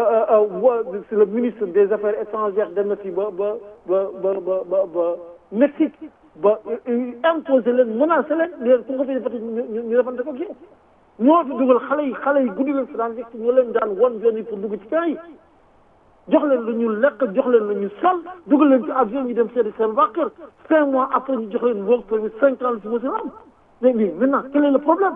le ministre des affaires étrangères dem na fi ba ba ba ba ba ba Mexique ba imposer leen menacer leen leen ku nga fi defati ñu ñu defante ko kii ñoo fi dugal xale yi xale yi guddi leen fi daan yegg ñoo leen daan won yoon yi pour dugg ci kër yi jox leen lu ñu lekk jox leen lu ñu sol dugal leen ci avion ñu dem seeti seen waa kër cinq mois après ñu jox leen work permit cinq ans la ci mos a am mais mais maintenant quel est le problème.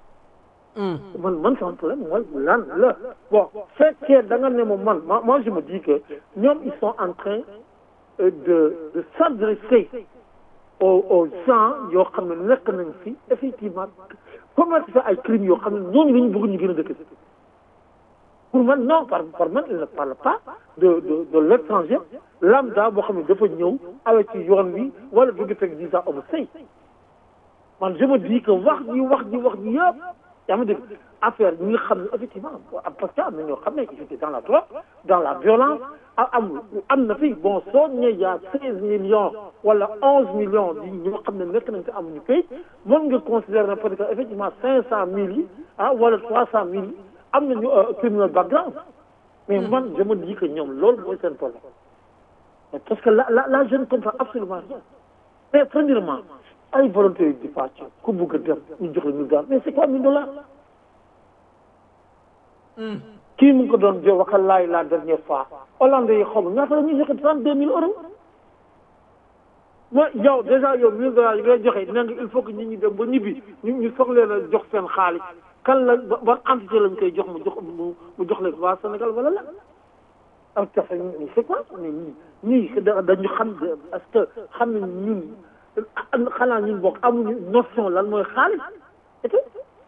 man man sama problème mooy lan la bon fekkee da nga ne ma man moi je me dis que ñoom ils sont en train de de s'adresser aux aux gens yoo xam ne nekk nañ fi effectivement commettre fi ay crimes yoo xam ne ñooñu la ñu bëgg ñu gën a dëkk. pour man non par par man il ne parle pas de de de l'étranger lambda boo xam ne dafa ñëw awee ci yoon bi wala bëgg fekk visa amu sëy man je me dis que wax ji wax ji wax ji yëpp yaa ma dégg affaire ñi nga xam ne effectivement parce que am na ñoo xam ne ils étaient dans la drogue dans la violence am am na fi bon soo ñëwee y a seize millions wala onze millions di ñoo xam ne nekk nañ te amuñu kayit mën nga considérer na peut-être effectivement cinq cent mille yi ah wala trois cent mille yi am nañu criminal background mais man je me dis que ñoom loolu mooy seen problème parce que la la la je ne comprends absolument rien mais premièrement ay volontaires di pàcc ku bugg a dem ñu jox la mille dollars mais c'est quoi mille dollars kii mu ngi ko doon jox waxal laay la dernière fois Hollande yi xaw ma ñaata la ñuy joxe trente deux mille euros mooy yow déjà yow mille dollars yi ngay joxe nee nga il faut que nit ñi dem ba ñibbi ñu ñu soog leen a jox seen xaalis kan la ban entité lañ koy jox mu jox mu mu jox leen waa Sénégal wala la am tax ni c'est quoi mais ñii ñii dañu xam parce que xam ne ñun xanaa ñun bokk amuñu notion lan mooy xaalis et tout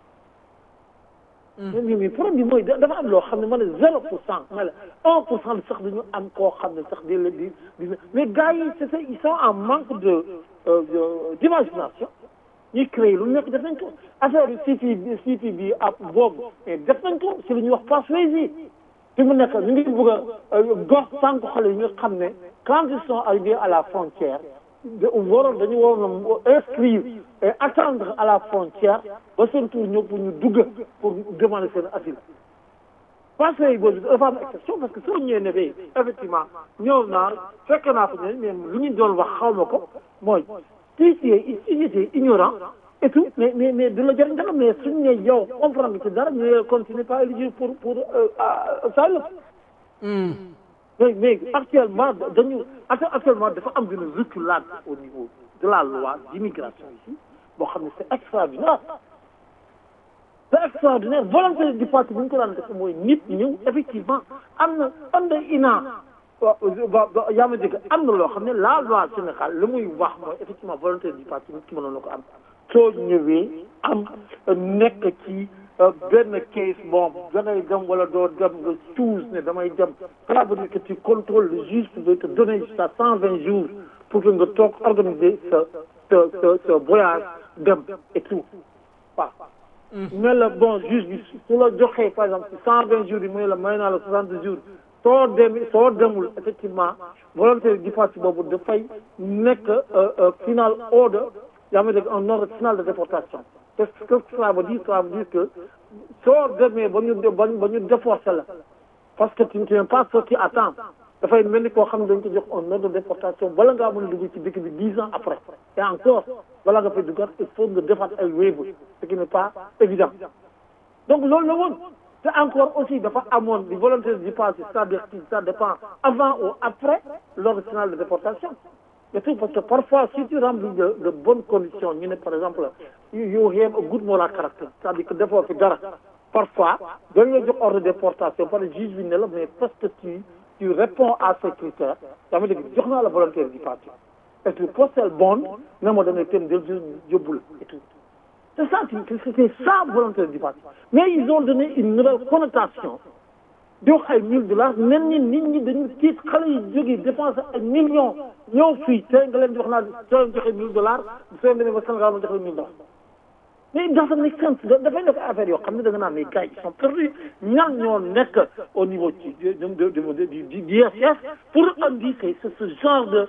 mais mais problème bi mooy dafa am loo xam ne ma ne zéro pour cent ma ne un pour cent sax dañu am koo xam ne sax di la di di mais gars yi c'est ça ils sont en manque de d'imagination ñuy créé lu nekk def nañ ko affaire bi site bi site bi ak boobu mais def nañ ko si lu ñuy wax passways yi fi mu nekk ñu ngi bëgg a gox sànq xale yi nga xam ne quand ils sont arrivés à la frontière waroon dañu waroon a inscrire et attendre à la frontière ba seen tour ñëw pour ñu dugg pour demander seen asile parce que boobu dafa am exception parce que soo ñëwee ne bay effectivement ñëw naa fekk naa ko ne mais lu ñu doon wax xaw ma ko mooy si si j'étais ignorant et tout mais mais mais du la jëriñ dara mais suñu ne yow comprendre ci dara ñu continuer pas éligible pour pour ça la mais mais actuellement dañu actuellement dafa am une reculade au niveau de la loi d'immigration ici boo xam ne c'est extraordinaire c'est extraordinaire volonté du parti bi ñu ko daan def mooy nit ñëw effectivement am na am na ina yaa ma dégg am na loo xam ne la loi Sénégal li muy wax mooy effectivement volonté du parti nit ki mënoon na ko am soo ñëwee am nekk ci benn case bon dangay dem wala doo dem nga choose ne damay dem ça veut dire que tu contrôles le juge qui veut te donner jusqu'à cent vingt jours pour que nga toog organiser sa sa sa sa voyage dem et tout waaw mais la bon juge bi su la joxee par exemple cent vingt jours yi mooy la may naa la soixante jours soo dem soo demul effectivement volonté du parti boobu dafay nekk final order yaa ma dégg un ordre final de déportation qu'est-ce que ça veut dire ça veut dire que soo demee ba ñu ba ñu déporté la parce que tu n'es pas sorti à temps dafay mel ni koo xam ne dañ ko jox un ordre de déportation bala ngaa mën a dugg ci dëkk bi dix ans après et encore bala nga fay duggaat il faut nga defaat ay waiver ce qui n'est pas évident donc loolu la woon te encore aussi dafa amoon di volonté du passé c'est-à-dire que ça dépend avant ou après l'ordre final de déportation et tout parce que parfois si tu remplis de de bonnes conditions ñu ne par exemple you have a good moral character c'est-à-dire que defoo fi dara parfois dañ la jox ordre de déportation par le juge bi ne la mais parce que tu tu réponds à ces critères yaa ngi dégg jox naa la volonté du parti et puis postel bond ne ma dangay tém del yóbbu la et tout c'est ça c'était ça volonté du parti mais ils ont donné une nouvelle connotation di wax ay mille dollars nen ñi nit ñi dañu tiit xale yi jógee dépenser ay millions ñëw fii tey nga leen di wax naa soo leen joxe mille dollars soo leen demee ba Sénégal ma joxe mille dollars mais dans ce make sense dafay nekk affaire yoo xam ne da nga naan mais gars yi sont perdus ñan ñoo nekk au niveau ci de de de du D S S pour andi c'est ce genre de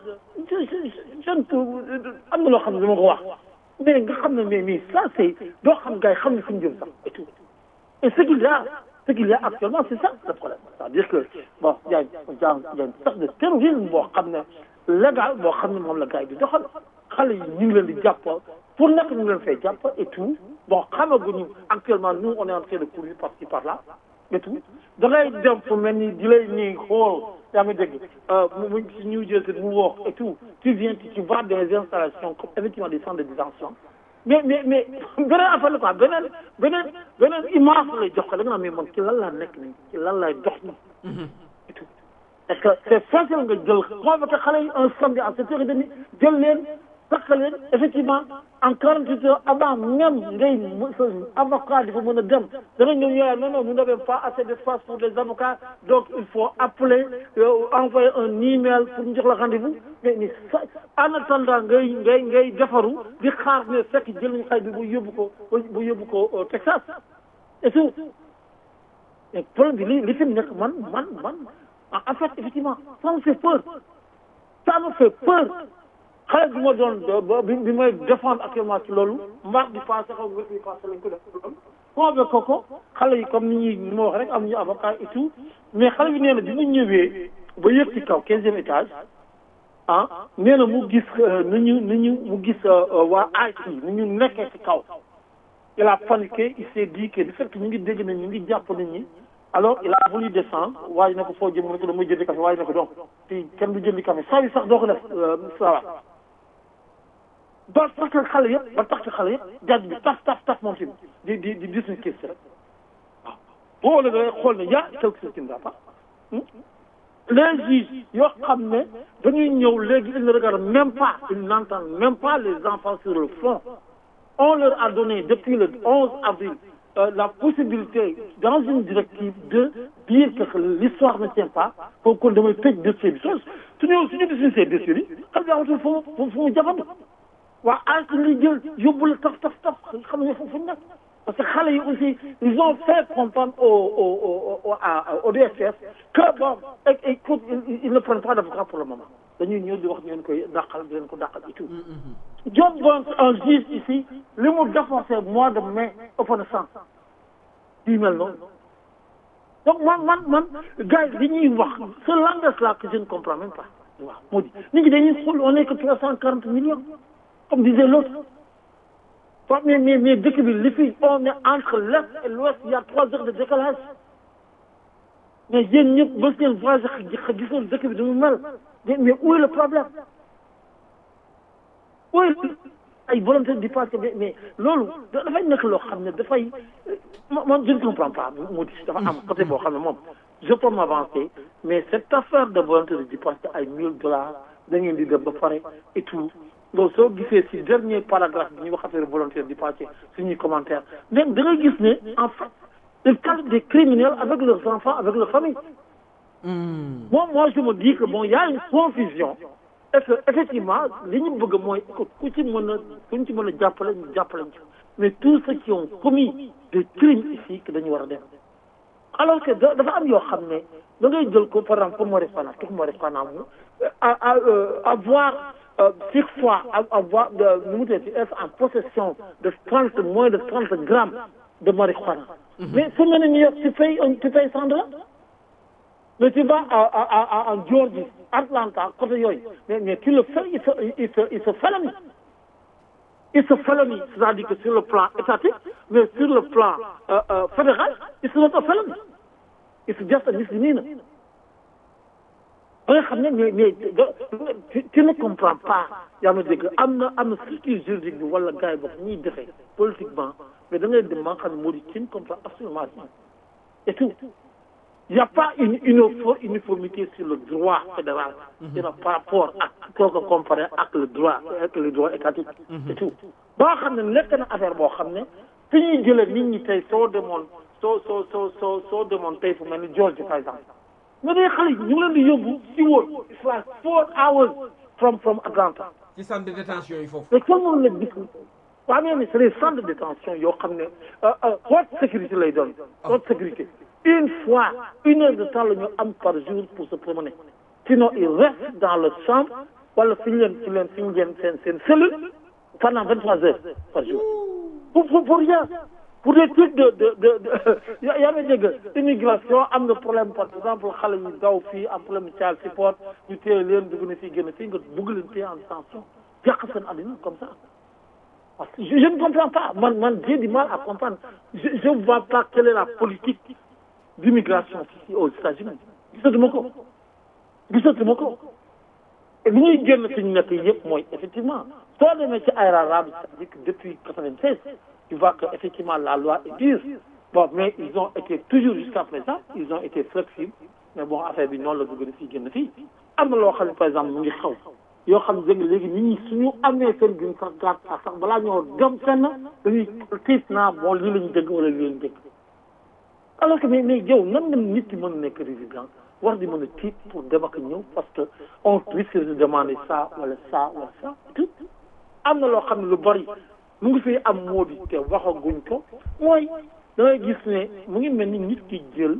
jeune am na loo xam ne dama ko wax mais nga xam ne mais mais ça c'est doo xam gars yi xam ne fu ñu jëm sax et tout et ce qu'il y a ce qu'il y a actuellement c'est ça le problème c'est-à-dire que bon y a y a y a une sorte de terrorisme boo xam ne légal boo xam ne moom la gars yi di doxal xale yi ñu ngi leen di jàpp pour nekk ñu ngi leen fay jàpp et tout bon xamaguñu actuellement nous on est en train de courir par-ci par-là et tout da ngay dem fu mel ni di lay nii xool yaa ngi dégg mu si New Jersey mu wax et tout tu viens tu vas dans des installations comme effectivement des centres de détention mais mais mais beneen affaire la quoi beneen beneen beneen image lay jox ko da nga naan mais man ci lan laa nekk nii ci lan lay dox nii et tout est-ce que c'est facile nga jël convoqué xale yi un samedi à sept heures et demie jël leen takk leen effectivement en quarante-huit heures avant même ngay avocat di fa mën a dem da nga ñëw ñëwaat non non nous n'avons pas assez d'espace pour les avocats donc il faut appeler envoyer un email pour ñu jox la rendez-vous mais mais en attendant ngay ngay ngay defaru di xaar ne fekk jël nañu xay bi bu yóbbu ko bu yóbbu ko Texas et tout mais problème bi li li fi nekk man man man en fait effectivement ça me fait peur ça me fait peur xale bi ma doon bi bi may défendre actuellement ci loolu mbaar di passé xaw nga bi passé lañ ko def loolu convoqué ko ko xale yi comme ni ñuy ma wax rek am ñu avocat et tout mais xale bi nee na bi mu ñëwee ba yëg ci kaw quinzième étage ah nee na mu gis nu ñu nu ñu mu gis waa I T nu ñu nekkee ci kaw il a paniqué il s'est dit que du fait que ñu ngi dégg na ñu ngi jàpp nit ñi alors il a voulu descendre waaye ne ko foo jëm mu ne ko damay jëndi café waaye ne ko donc fii kenn du jëndi café saa yi sax doo ko def ça va ba tax xale yëpp ba tax xale yëpp jàdd bi taf taf taf moom si di di di dis une question rek waaw boo la da xool ne y a quelque chose qui ne va pas les juges yoo xam ne dañuy ñëw léegi ils ne regardent même pas ils n'entendent même pas les enfants sur le front on leur a donné depuis le onze avril euh, la possibilité dans une directive de dire que l'histoire ne tient pas pour que damay tëj dossier bi su suñu suñu dismissé dossier bi xam nga amatul fu mu fu mu jafandu waa as li jël yóbbu la taf taf taf xam nga fu fu nekk parce que xale yi aussi ils ont fait comprendre au au au à au D S S que bon écoute ils ne prennent pas d'avocat pour le moment dañuy ñëw di wax ñu leen koy dàqal di leen ko dàqal et tout. John Burns un juge ici li mu défoncé mois de mai ëpp na cent yu mel noonu donc man man man gars yi li ñuy wax ce langage là que je ne comprends même pas waaw moo di nit ñi dañuy xool on est que trois cent quarante millions comme disait l'autre mais mais mais dëkk bi li fi on est entre l'est et l'ouest il y a trois heures de décalage mais yéen ñëpp ba seen voyage gisoon dëkk bi damu mel mais où est le problème où est ay volonté di passer mais loolu dafay nekk loo xam ne dafay man je ne comprends pas moo di dafa am côté boo xam ne moom je peux m'avancer mais cette affaire de volonté de dépasser ay mille dollars da ngeen di dem ba pare et tout donc soo gisee si dernier paragraphe bi ñuy wax affaire volonté de dépasser suñuy commentaire mais da ngay gis ne en fait ils qualifient des criminels avec leurs enfants avec leur famille. Mm. moi moi je me dis que bon il y a une confusion et que effectivement li ñu bëgg mooy ku ci mën a ku ñu ci mën a jàppale ñu jàppale ñu mais tous ceux qui ont commis des crimes ici que dañu war a dem alors que dafa am yoo xam ne da ngay jël ko par exemple comme Mauritanie fana comme Mauritanie à à avoir euh, six fois avoir de nu mu tuddati être en possession de trente moins de trente grammes de marijuana. Mm-hmm. Mais fu mu ne New York tu payes tu payes cent dollars mais tu vas à à à en Georgie Atlanta côté yooyu mais mais tu le fais il se il se il se felony il se felony c'est-à-dire que sur le plan étatique mais sur le plan euh, euh, fédéral il se not a felony it's just a misdemeanor ba nga xam ne mais mais tu tu ne comprends pas yaa ma dégg am na am na structure juridique bi wala gars yi bokk ñuy defee politiquement mais da ngay dem ba nga xam ne moo di tu ne comprends absolument rien et tout. Il n'y a pas une, une uniformité sur le droit fédéral mm-hmm. par rapport à kooku comparé ak le droit ak le droit étatique mm-hmm. et tout ba nga xam ne nekk na affaire boo xam ne fi ñuy jëlee nit ñi tey soo demoon soo soo soo soo soo demoon tey fu mel ni George par exemple mais day xale yi ñu ngi leen di yóbbu si wóor it's like four hours from from Atlanta ci centre de détention yi foofu mais kenn mënu leen gis waaw mais c'est les centres de détention yoo xam ne haute sécurité lay doon haute sécurité une fois une heure de temps la ñu am par jour pour se promener sinon ils restent dans leur chambre wala fi ñu leen fi leen fi ñu leen seen seen cellule pendant vingt trois heures par jour pour pour pour rien pour des trucs de de de de yaa ngi dégg immigration am na problème par exemple xale yu daw fii am problème child support ñu téye leen dugg na fii génn fii nga bugg leen téye en tension yàq seen àddina comme ça parce que je, je ne comprends pas man man j'ai du mal à comprendre je je ne vois pas quelle est la politique d'immigration ici aux États-Unis gisatuma ko gisatuma ko et li ñuy génn suñu nekk yëpp mooy effectivement soo demee ci ay arabe c'est-à-dire que depuis quatre-vingt-seize tu vois que effectivement la loi est dure bon mais ils ont été toujours jusqu'à présent ils ont été flexibles mais bon affaire bi noonu la dugg na fii génn fii am na loo xam ne par exemple mu ngi xaw yoo xam ne léegi nit ñi suñu amee seen gën sax gàtt sax balaa ñoo dem fenn dañuy tiit naa bon lii lañu dégg wala lii lañu dégg alors que mais mais yow nan nga nit ki mën a nekk résident war di mën a tiit pour dem ak ñëw parce que on risque de demander ça wala ça wala ça tout am na loo xam ne lu bari mu ngi fi am moo di te waxaguñ ko mooy da ngay gis ne mu ngi mel ni nit ki jël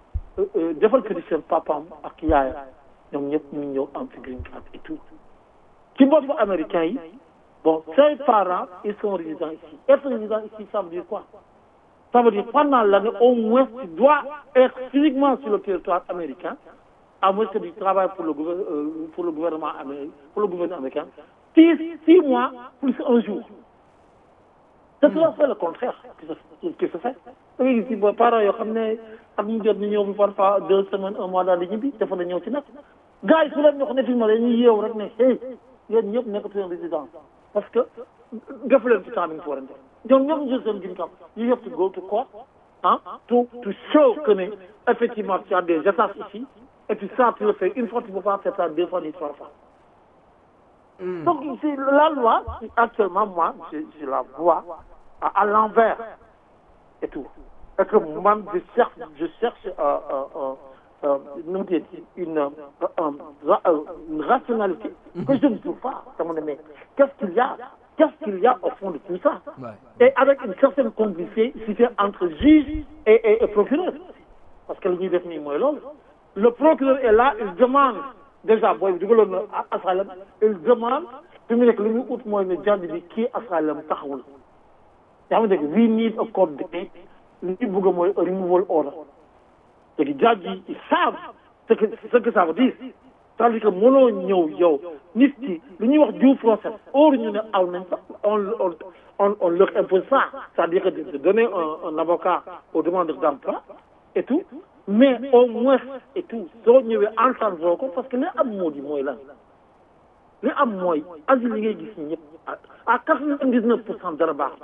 defal ko di seen papaam ak yaayam ñoom ñëpp ñu ñëw am fi green card et tout ci boppu américain yi bon ses parents ils sont résidents ici être résident ici ça veut dire quoi ça veut dire pendant l'année au moins tu dois être physiquement sur le territoire américain à moins que tu travailles pour le euh, pour le gouvernement américain pour le gouvernement américain six six mois plus un jour c'est tout à fait le contraire qui se qui se fait da ngay gis ci parents yoo xam ne ak ñu jot ñu ñëw fi parfois deux semaines un mois daal di ñibbi dafa la ñëw ci nag gars yi su leen ñoo ne fi ma dañuy yeew rek ne hey yéen ñëpp nekkatuñu résidence parce que def leen ci temps bi nga fa war a def ñoom ñoom ñu jël seen ginnaaw you have to go to court ah to to show que ne effectivement tu as des états ici et puis ça tu le fais une fois tu peux pas faire ça deux fois ni trois fois. Mm. Donc c'est la loi actuellement moi je, je la vois à, à l'envers et tout et que moi je cherche je cherche euh, euh, euh, euh, une, euh, euh, une rationalité mm-hmm. que je ne trouve pas. Mais qu'est-ce qu'il y a qu'est-ce qu'il y a au fond de tout ça? Ouais. Et avec une certaine complicité entre juge et, et, et procureur. Parce que le juge définit moi le procureur est là, il demande déjà booy bi dugaloon na asylum il demande fi mu nekk li muy ut mooy ne jàdd bi kii asylum taxawul yaa ngi dégg we need a court date li ñu bëgg mooy a removal order léegi jàdd yi ils savent ce que ce que ça veut dire c'est-à-dire que mënoo ñëw yow nit ki li ñuy wax due process or ñu ne aw nañ sax on on on on leur impose ça c'est-à-dire que de donner un, un avocat aux demandeurs d'emploi et tout mais au moins et tout soo ñëwee entendre ko parce que li am moo di mooy lan li am mooy asile yi ngay gis ñëpp à quatre-vingt-dix-neuf pour cent dara baax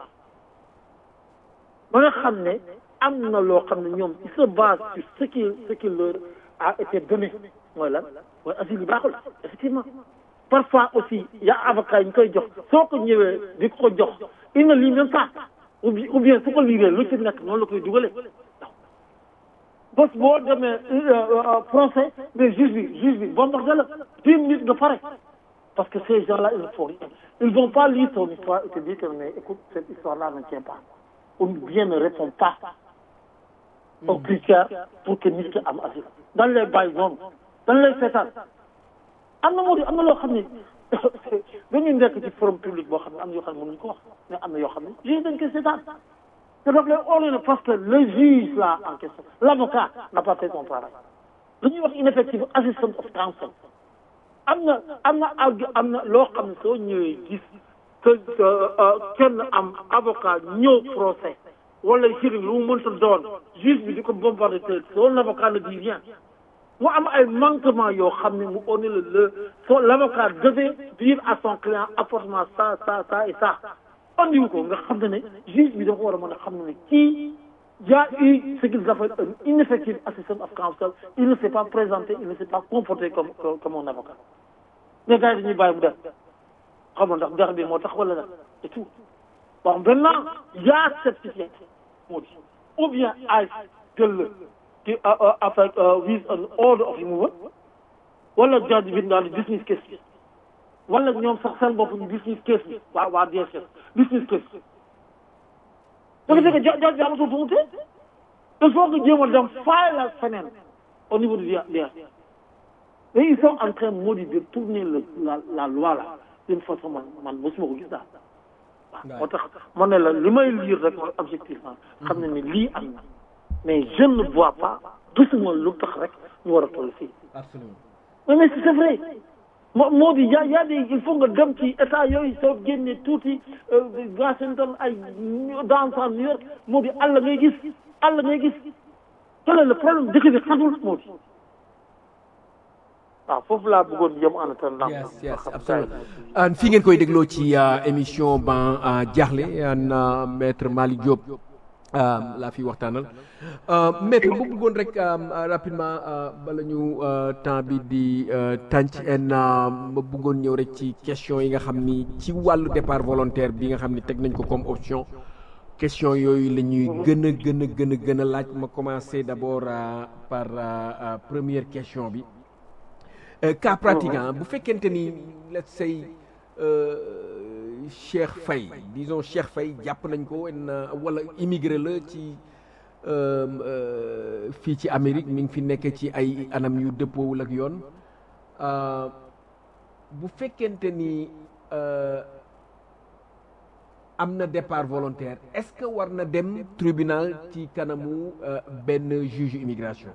ba nga xam ne am na loo xam ne ñoom ils se basent sur ce qui ce qui leur a été donné mooy lan mooy asile yi baaxul effectivement parfois aussi y a avocat yi ñu koy jox soo ko ñëwee di ko jox il ne lit même pas ou bien ou bien su ko liiree lu ci nekk noonu la koy dugalee bés boo demee procès mais juge bi juge bi bombardé la dix minutes nga pare parce que ces gens-là ils ne font rien ils vont pas lire ton histoire et te dire que mais écoute cette histoire-là ne tient pas ou bien ne répond pas aux critères pour que nit ki am asile dañ lay bàyyi noonu dañ lay seetaan am na moo di am na loo xam ne dañuy nekk ci forum public boo xam ne am na yoo xam ne mënuñu ko wax mais am na yoo xam ne juge dañ koy seetaan te daf lay ordonné parce que le juge là en question l'avocat n'a pas fait son travail lu ñuy wax ineffective assistant of counsel am na am na am na loo xam ne soo ñëwee gis que kenn am avocat ñëw procès wala hearing lu mu mënta doon juge bi di ko bombardé te son avocat ne dit rien mu am ay manquements yoo xam ne mu ordonné le le son l'avocat devait dire à son client apporte-moi ça ça ça et ça andiwu ko nga xam ne juge bi dafa war a mën a xam ne kii y a eu ce qu'ils appellent un ineffective assistant of counsel il ne s'est pas présenté il ne s'est pas comporté comme comme, comme un avocat mais gars yi dañuy bàyyi mu def xam nga ndax dex bi moo tax wala nag et tout bon maintenant y a cette situation moo di ou bien ay jël la ci avec with an order of removal wala judge bi daal di dismiss case bi wala ñoom sax seen bopp ñu dismiss case bi waa waa D S S dismiss case bi parce que judge bi amatul fu mu tee il faut que jéem a dem faay la feneen au niveau du D S S mais ils sont en train moo di de tourner le la la loi là d'une façon man man mosuma ko gis daal waaw moo tax man ne la li may lire rek mooy objectivement xam ne ni lii am na mais je ne vois pas gisuma lu tax rek ñu war a toll fii mais mais c'est vrai moo moo di y a y a des il faut nga dem ci état yooyu soo génnee tuuti Washington ay downtown New York moo di àll ngay gis àll ngay gis quel est le problème dëkk bi xatul moo di waaw foofu laa bëggoon jëm en attendant. yes yes absolument fii ngeen koy dégloo ci émission ban jaaxle an maître Malick Diop laa fi waxtaanal maître bu bëggoon rek rapidement bala ñu temps bi di tànc en ma bëggoon ñëw rek ci question yi nga xam ni ci wàllu départ volontaire bi nga xam ni teg nañ ko comme option question yooyu la ñuy gën a gën a gën a gën a laaj ma commencer d'abord par première question bi. Euh, cas pratique bu fekkente ni let's say Cheikh Faye disons Cheikh Faye jàpp nañ ko wala immigré la ci fii ci Amérique mi ngi fi nekk ci ay anam yu dëppoowul ak yoon bu fekkente ni am na départ volontaire est-ce que war na dem tribunal ci kanamu benn juge immigration.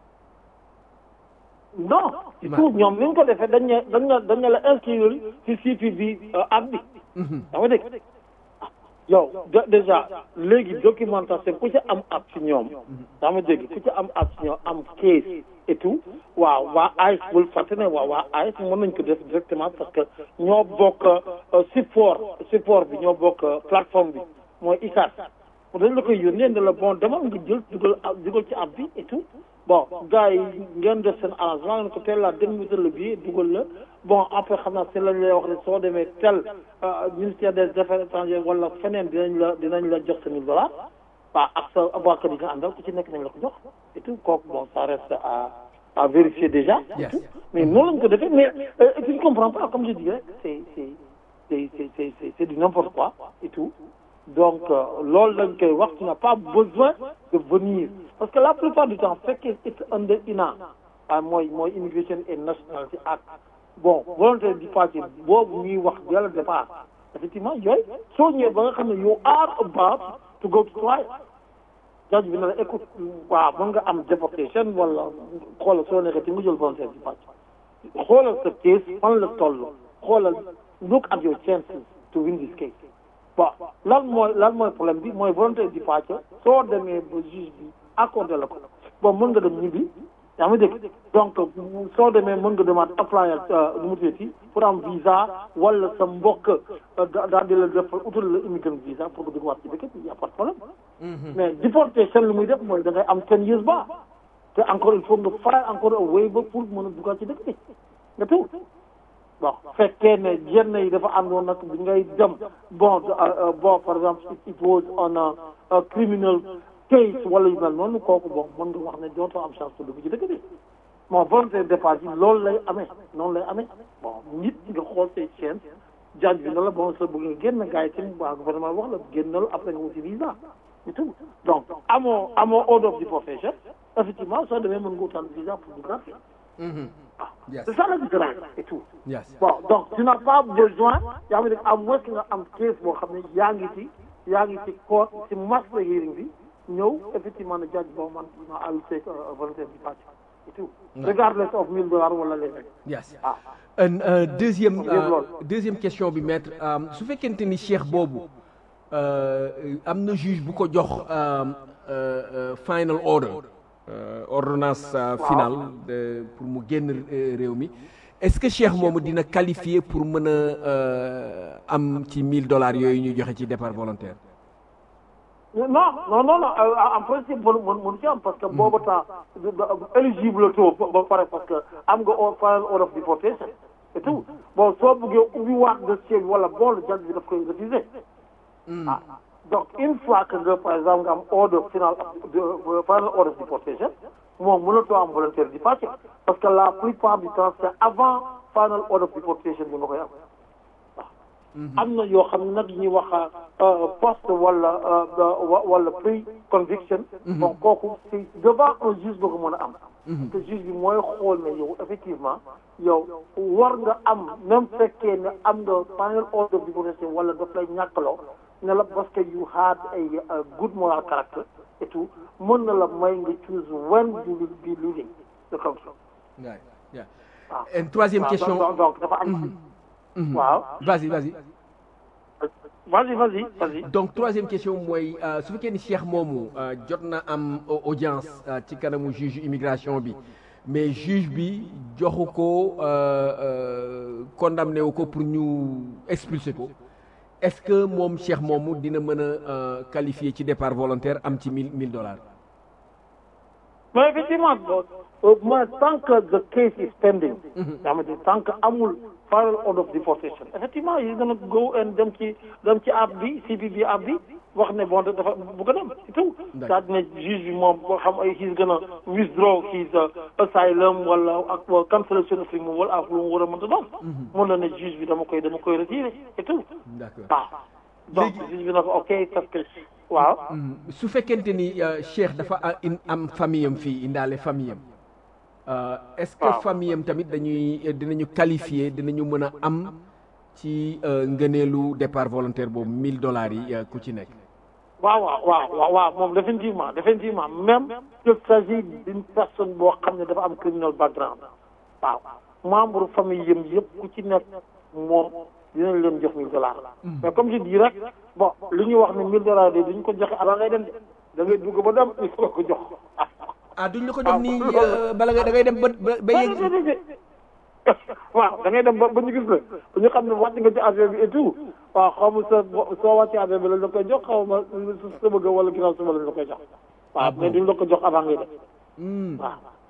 non il faut ñoom ni ñu ko defee dañ ne dañ ne dañ ne la inscrire ci C P B ab bi. yaa ngi dégg yow déjà léegi documentation ku ci am ab ci ñoom daa ma dégg ku ci am ab ci ñoom am case et tout waaw waa A I C bul fàtte ne waaw waa A I C mën nañ ko def directement parce que ñoo bokk support support bi ñoo bokk plateforme bi mooy I C A S mu dañ la koy yónnee ne la bon demal nga jël dugal dugal ci app bi et tout bon gars yi ngeen def seen arrangement ngeen ko teel laa dem wutal la billet dugal la bon après xam naa si lañ lay wax ne soo demee tel ministère des affaires étrangères wala feneen dinañ la dinañ la jox sa mille dollars waaw ak sa avocat yi nga àndal ku ci nekk nañ la ko jox et tout kooku bon ça reste à à vérifier déjà et tout mais noonu lañ ko defee mais tu ne comprends pas comme je dis rek c'est c'est c'est c'est c'est c'est du n'importe quoi et tout donc loolu lañ koy wax tu n'as pas besoin de venir parce que la plupart du temps fekkee it's under I N A ah mooy mooy Immigration and Nationality Act bon volonté du parti boobu ñuy wax dès le départ effectivement yooyu soo ñëwee ba nga xam ne you are about to go to trial judge bi na la écoute waaw mën nga am deportation wala xoolal soo nekkee ci nga jël volonté du parti xoolal sa case fan la toll xoolal look at your chances to win this case bon lan mooy lan mooy problème bi mooy volonté du parti soo demee ba juge bi accordé la ko bon mën nga dem ñibbi yaa ngi dégg donc soo demee mën nga demaat apply nu mu tuddati pour am visa wala sa mbokk daal di la def utal la immigrant visa pour nga dugg waat ci dëkk bi y a pas de problème mais déportation lu muy def mooy da ngay am ten years ba te encore il faut nga file encore a waiver pour mën a duggaat ci dëkk bi nga tout bon fekkee ne yenn yi dafa àndoon nag bi ngay dem bon bon par exemple it was on a criminal case wala yu mel noonu kooku bon mën nga wax ne dootoo am chance pour dugg ci dëkk bi bon volonté de départ yi loolu lay amee noonu lay amee bon nit nga xool say chance judge bi na la bon sa bëgg nga génn gars yi tamit waa gouvernement wax la génnal après nga wuti visa et tout donc amoo amoo order of deportation effectivement soo demee mën nga wutal visa pour duggaat ah c'est ça la différence et tout bon donc tu n'as pas besoin yaa ngi dégg à moins que nga am case boo xam ne yaa ngi ci yaa ngi ci court ci master hearing bi ñëw effectivement ne judge boobu man ma I'll take volonté du parti et tout regardless of mille dollars wala leneen yes ah un deuxième deuxième question bi maître su fekkente ni cheikh boobu am na juge bu ko jox final order ordonnance finale pour mu génn réew mi est-ce que cheikh moomu dina qualifier pour mën a am ci mille dollars yooyu ñu joxe ci départ volontaire non non non non en principe mënu mënu ci am parce que boobu temps éligible taux ba pare parce que am nga final order of deportation et tout bon soo bëggee ubbi waat dossier bi wala bon le judge bi daf koy refuser ah donc une fois que nga par exemple nga am order final final order of deportation moom mënatoo am volontaire departure parce que la plupart du temps c'est avant final order of deportation bi nga koy am am na yoo xam ne nag ñuy wax post wala wala pre conviction bon kooku c'est devant un juge boo ko mën a am te juge bi mooy xool ne yow effectivement yow war nga am même fekkee ne am nga final order of deportation wala daf lay ñàkkaloo ne la parce que you had a good moral character et tout mën na la may nga choose when you will be leaving the country. Right. Yeah. Et troisième question. donc donc dafa am. waaw vas-y vas-y. vas-y vas-y vas-y. donc troisième question mooy su fekkee ni Cheikh moomu jot na am audience ci kanamu juge immigration bi mais juge bi joxu ko condamné wu ko pour ñu expulser ko est-ce que moom Cheikh moomu dina mën a qualifier ci départ volontaire am ci mille mille dollars. mais effectivement moi tant que the case is pending. yaa ma tant que amul final order of deportation effectivement he's gonna go and dem ci dem ci app bi C B B app bi wax ne bon dafa bu ko dem et tout. daa ne juge bi moom boo xam ay he's gonna withdraw his asylum wala ak cancellation of removal wala ak lu mu war a mënta doon. mën na ne juge bi dama koy dama koy retirer et tout. d'accord ah donc juge bi na ko ok parce que waaw. su fekkente ni Cheikh dafa am famille am fii indaale famille am. est-ce que famille am tamit dañuy dinañu qualifier dinañu mën a am ci ngëneelu départ volontaire boobu mille dollars yi ku ci nekk. waaw waaw waaw waaw moom définitivement définitivement même il s'agit d'une personne boo xam ne dafa am criminal background waaw membre famille yëm yëpp ku ci nekk moom dinañ leen jox mille dollars mais comme je dis rek bon li ñuy wax ne mille dollars de duñ ko joxe avant ngay dem de da ngay dugg ba dem il faut ko jox ah duñ la ko jox nii bala nga da ngay dem ba ba yegg waaw da ngay dem ba ba ñu gis la ba ñu xam ne wàcc nga ci affaire bi et tout waaw xaw ma sa soo wàccee affaire bi lañ la koy jox xaw ma sa bëgg wala ginnaaw suba lañ la koy jox waaw mais duñ la ko jox avant ngay dem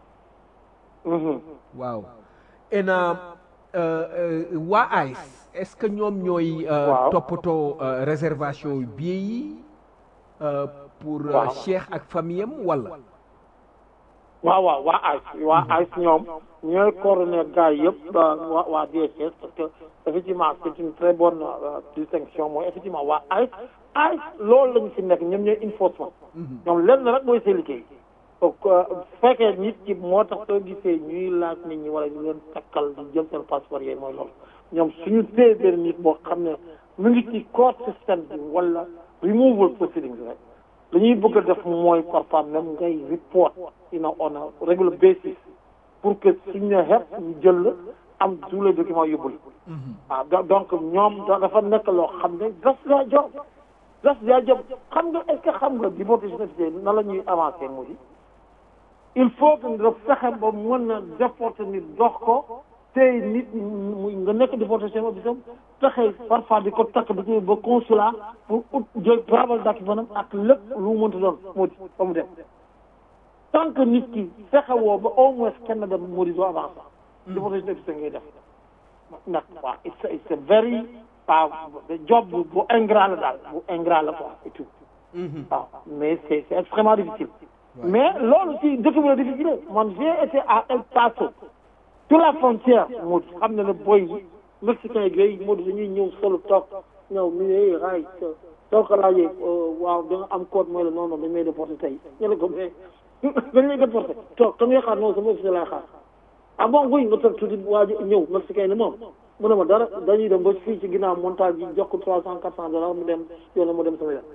waaw waaw et na waa ICE est-ce que ñoom ñooy toppatoo réservation yu billet yi pour Cheikh ak famille am wala waaw waaw waa ICE waa ICE ñoom ñooy coordonner gars yëpp waa waa D H S parce que effectivement c'est une très bonne distinction mooy effectivement waa ICE ICE loolu lañu fi nekk ñoom ñooy enforcement ñoom lenn rek mooy seen liggéey donc fekkee nit ki moo tax soo gisee ñuy laaj nit ñi wala ñu leen takkal di jël seen passeport yooyu mooy loolu ñoom suñu téye benn nit boo xam ne mu ngi ci court system bi wala removal proceedings rek li ñuy bëgg a def mooy parfois même ngay report you know on a regular basis pour que suñu ne xepp ñu jël am tous les documents yóbbul waaw donc ñoom dafa nekk loo xam ne das daa job das daa job xam nga est-ce que xam nga déportation na la ñuy avancer mu di il faut que nga fexe ba mën a déporter nit dox ko tey nit muy nga nekk déportation officer fexe parfois di ko takk di ko ba consulat pour ut jël travel document ak lépp lu mu mënta doon moo di ba mu dem tant que nit ki fexe woo ba au moins kenn dem moo di doo avancé déportation officer ngay def nag waaw it's a it's a very waaw job bu bu ingrat la daal bu ingrat la quoi et tout waaw mais c'est c'est extrêmement difficile mais loolu ci dëkk bi la difficile man j'ai été à El Paso sur la frontière moo xam ne ne boy yi mexicain yooyu moo dañuy ñëw solo toog ñëw mi ne raay soo ko laajee waaw da nga am code mooy la non non dañ may déporté tey ñu ne ko mais dañ lay déporté toog te ngay xaar noonu sama officier lay xaar ah bon buy nga toog tuuti waa ji ñëw mexicain ne moom mu ne ma dara dañuy dem ba fii ci ginnaaw montage yi jox ko trois cent quatre cent dollars mu dem yoon mu dem sama yoon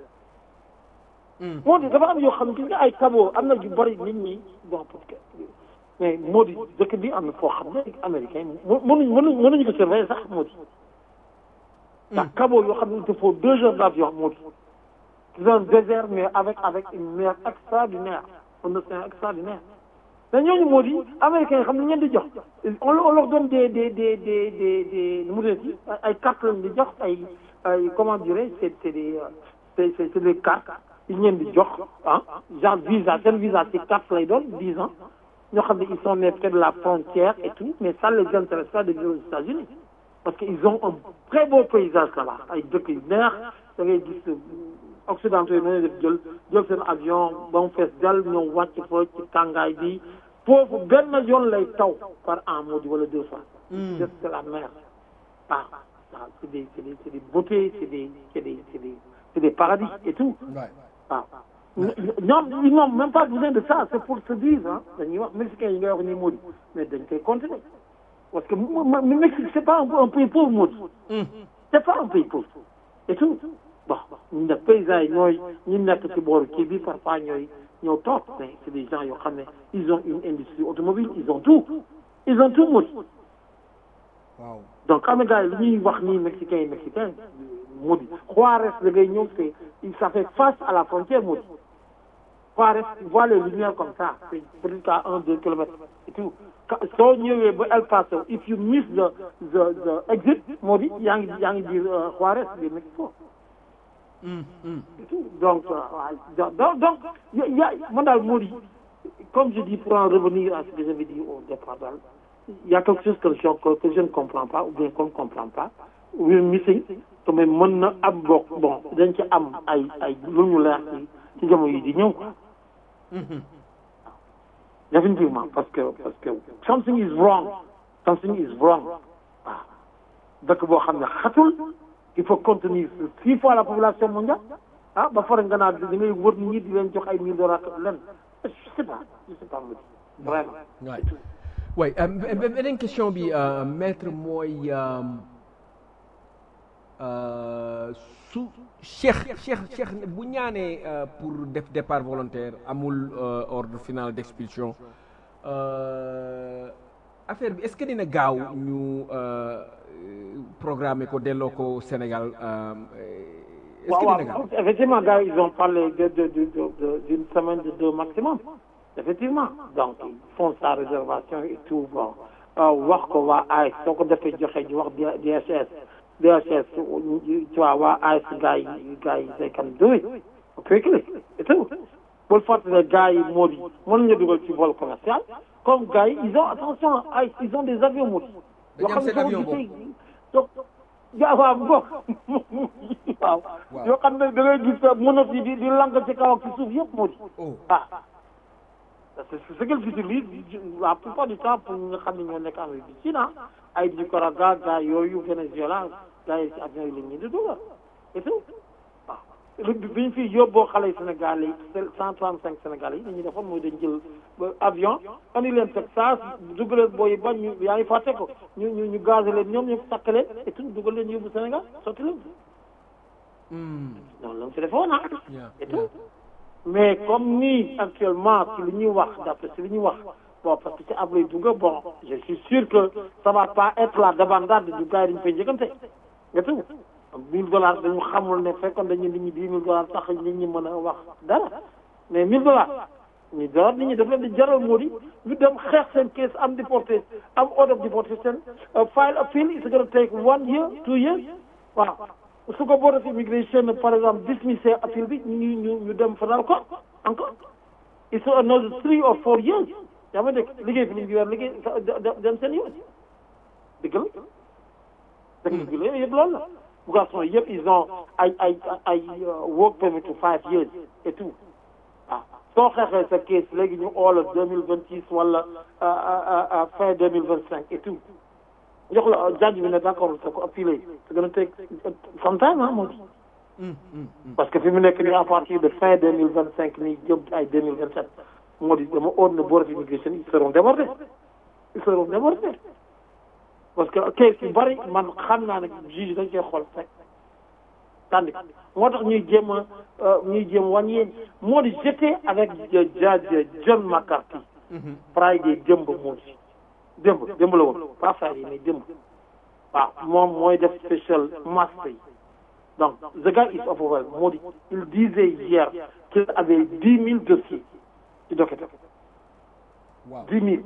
moo di dafa am yoo xam ne gis nga ay kabo am na yu bari nit ñi bon pour que mais moo di dëkk bi am na foo xam ne américain mënuñ mënuñ mënuñu ko surveiller sax moo di ndax kabo yoo xam ne il te faut deux heures d'avion moo di c'est un désert mais avec avec une mer extraordinaire un océan extraordinaire mais ñooñu moo di américain yi xam ne ñeen di jox on leur donne des des des des des des nu mu tuddati ay cartes lañ di jox ay ay comment dirais c'est c'est des c'est c'est des cartes yi ñeen di jox ah genre visa seen visa ci carte lay doon dix ans ñoo xam ne ils sont nés près de la frontière et tout mais ça les intéresse pas de vivre aux États-Unis parce que ils ont un très beau paysage là-bas ay dëkk yu neex da ngay gis occidentaux yi noonu def jël jël seen avion ba mu fees dal ñëw wàcc fa ci tàngaay bi foofu benn yoon lay taw par an moo di wala deux fois juste c'est la mer ah waaw c'est des c'est des c'est des beautés c'est des c'est des c'est des c'est des paradis et tout waaw ñoom ils n'ont même pas besoin de ça c'est pour se dire ah dañuy wax mexicain yi ngay wax nii moo di mais dañ koy continuer parce que Mexique c'est pas un pays pauvre moo di c'est pas un pays pauvre et tout bon ñu ne paysans yi ñooy ñu nekk ci booru kii bi parfois ñooy ñoo toog mais c'est des gens yoo xam ne ils ont une industrie automobile ils ont tout ils ont tout moo di waaw donc am na gars yi li ñuy wax nii mexicain yi mexicain moo di Juarez da ngay ñëw c'est ça fait face à la frontière moo di Juarez voit les lumières comme ça c'est peut-être à un deux kilomètres et tout soo ñëwee ba El Paso if you miss the the the exit moo di yaa ngi yaa ngi biir Juarez biir Mexico et tout donc donc donc y a man daal moo di comme je dis pour en revenir à ce que j'avais dit au départ daal il y a quelque chose que je que je ne comprends pas ou bien qu'on ne comprend pas we're missing te mais mën na am bokk bon dañ ci am ay ay lu ñu leer ci ci jamono yi di ñëw quoi définitivement parce que parce que something is wrong something is wrong waaw dëkk boo xam ne xatul il faut contenir six fois la population mondiale ah ba pare nga naa da ngay wër nit ñi di leen jox ay mille dollars len je sais pas je sais pas vraiment oui beneen question bi maître mooy su Cheikh Cheikh Cheikh bu ñaanee pour def départ volontaire amul ordre final d'expulsion affaire bi est-ce que dina gaaw ñu programmer ko delloo ko Sénégal est-ce waaw que waaw dina gaaw effectivement gars ils ont parlé de de de de d'une semaine de deux maximum effectivement donc ils font sa réservation et tout bon wax ko waa A S soo ko defee joxe ji wax D H S D H S tu vois waa A S gars yi gars yi they can do it quickly et tout bul fàttali gars yi moo di mën nañu dugal ci vol commercial comme gars yi ils ont attention A S ils ont des avions moo di yoo xam ne soo gisee donc gaa waaw bokk waaw yoo xam ne da ngay gis monos yi di di lank ci kaw ak ci suuf yëpp moo di ah c'est ce qu'elle utilise la plupart du temps pour ñi nga xam ne ñoo nekk Amérique du Sud ay Nicaragua gars yooyu Venezuela gars yi ci avion yi la ñu di dugal et tout waaw bi ñu fi yóbboo xale yi Sénégal yi cent trente cinq Sénégal yi dañuy defoon mooy dañ jël avion andi leen Texas dugal leen booy bañ ñu yaa ngi fàtte ko ñu ñu ñu gazé leen ñoom ñëpp sakk leen et tout dugal leen yóbbu Sénégal sotti leen noonu la mu fi defoon ah et tout mais comme nii actuellement ci li ñuy wax d'après ci li ñuy wax bon parce que ci ab lay dugga bon je suis sûr que ça va pas être la débandade du gars yi dañu fay njëkkante et tout mille dollars dañu xamul ne fekkoon dañu nit ñi dix mille dollars tax nit ñi mën a wax dara mais mille dollars mille dollars nit ñi daf leen di jaral moo di ñu dem xeex seen case am deporté am order of deportation file appeal it's gonna take one year two years waaw su ko board of immigration par exemple dismissé appeal bi ñu ñu ñu dem fadal ko encore it's another three or four years yaa ma dégg liggéey fi ñu ngi war liggéey dem seen yoon dëgg la dëgg bi la yëpp loolu la garçon yëpp ils ont ay ay ay work permit to five years et tout ah soo xeexee sa case léegi ñu oola deux mille vingt six wala fin deux mille vingt cinq et tout jox la judge bi ne d'accord sa ko appelé c'est gonna take some time ah moo di parce que fi mu nekk nii à partir de fin deux mille vingt cinq nii jëm ay deux mille vingt sept moo di dama oon na board of immigration ils seront débordés ils seront débordés parce que case yu bari man xam naa ne juge dañ koy xool fekk tandi moo tax ñuy jéem a ñuy jéem wàññi moo di j'étais avec judge John McCarthy Friday démb moo di démb démb la woon pas Friday mais démb waaw moom mooy def special master yi donc the guy is overwhelmed moo di il disait hier qu'il avait dix mille dossiers ci docket dix mille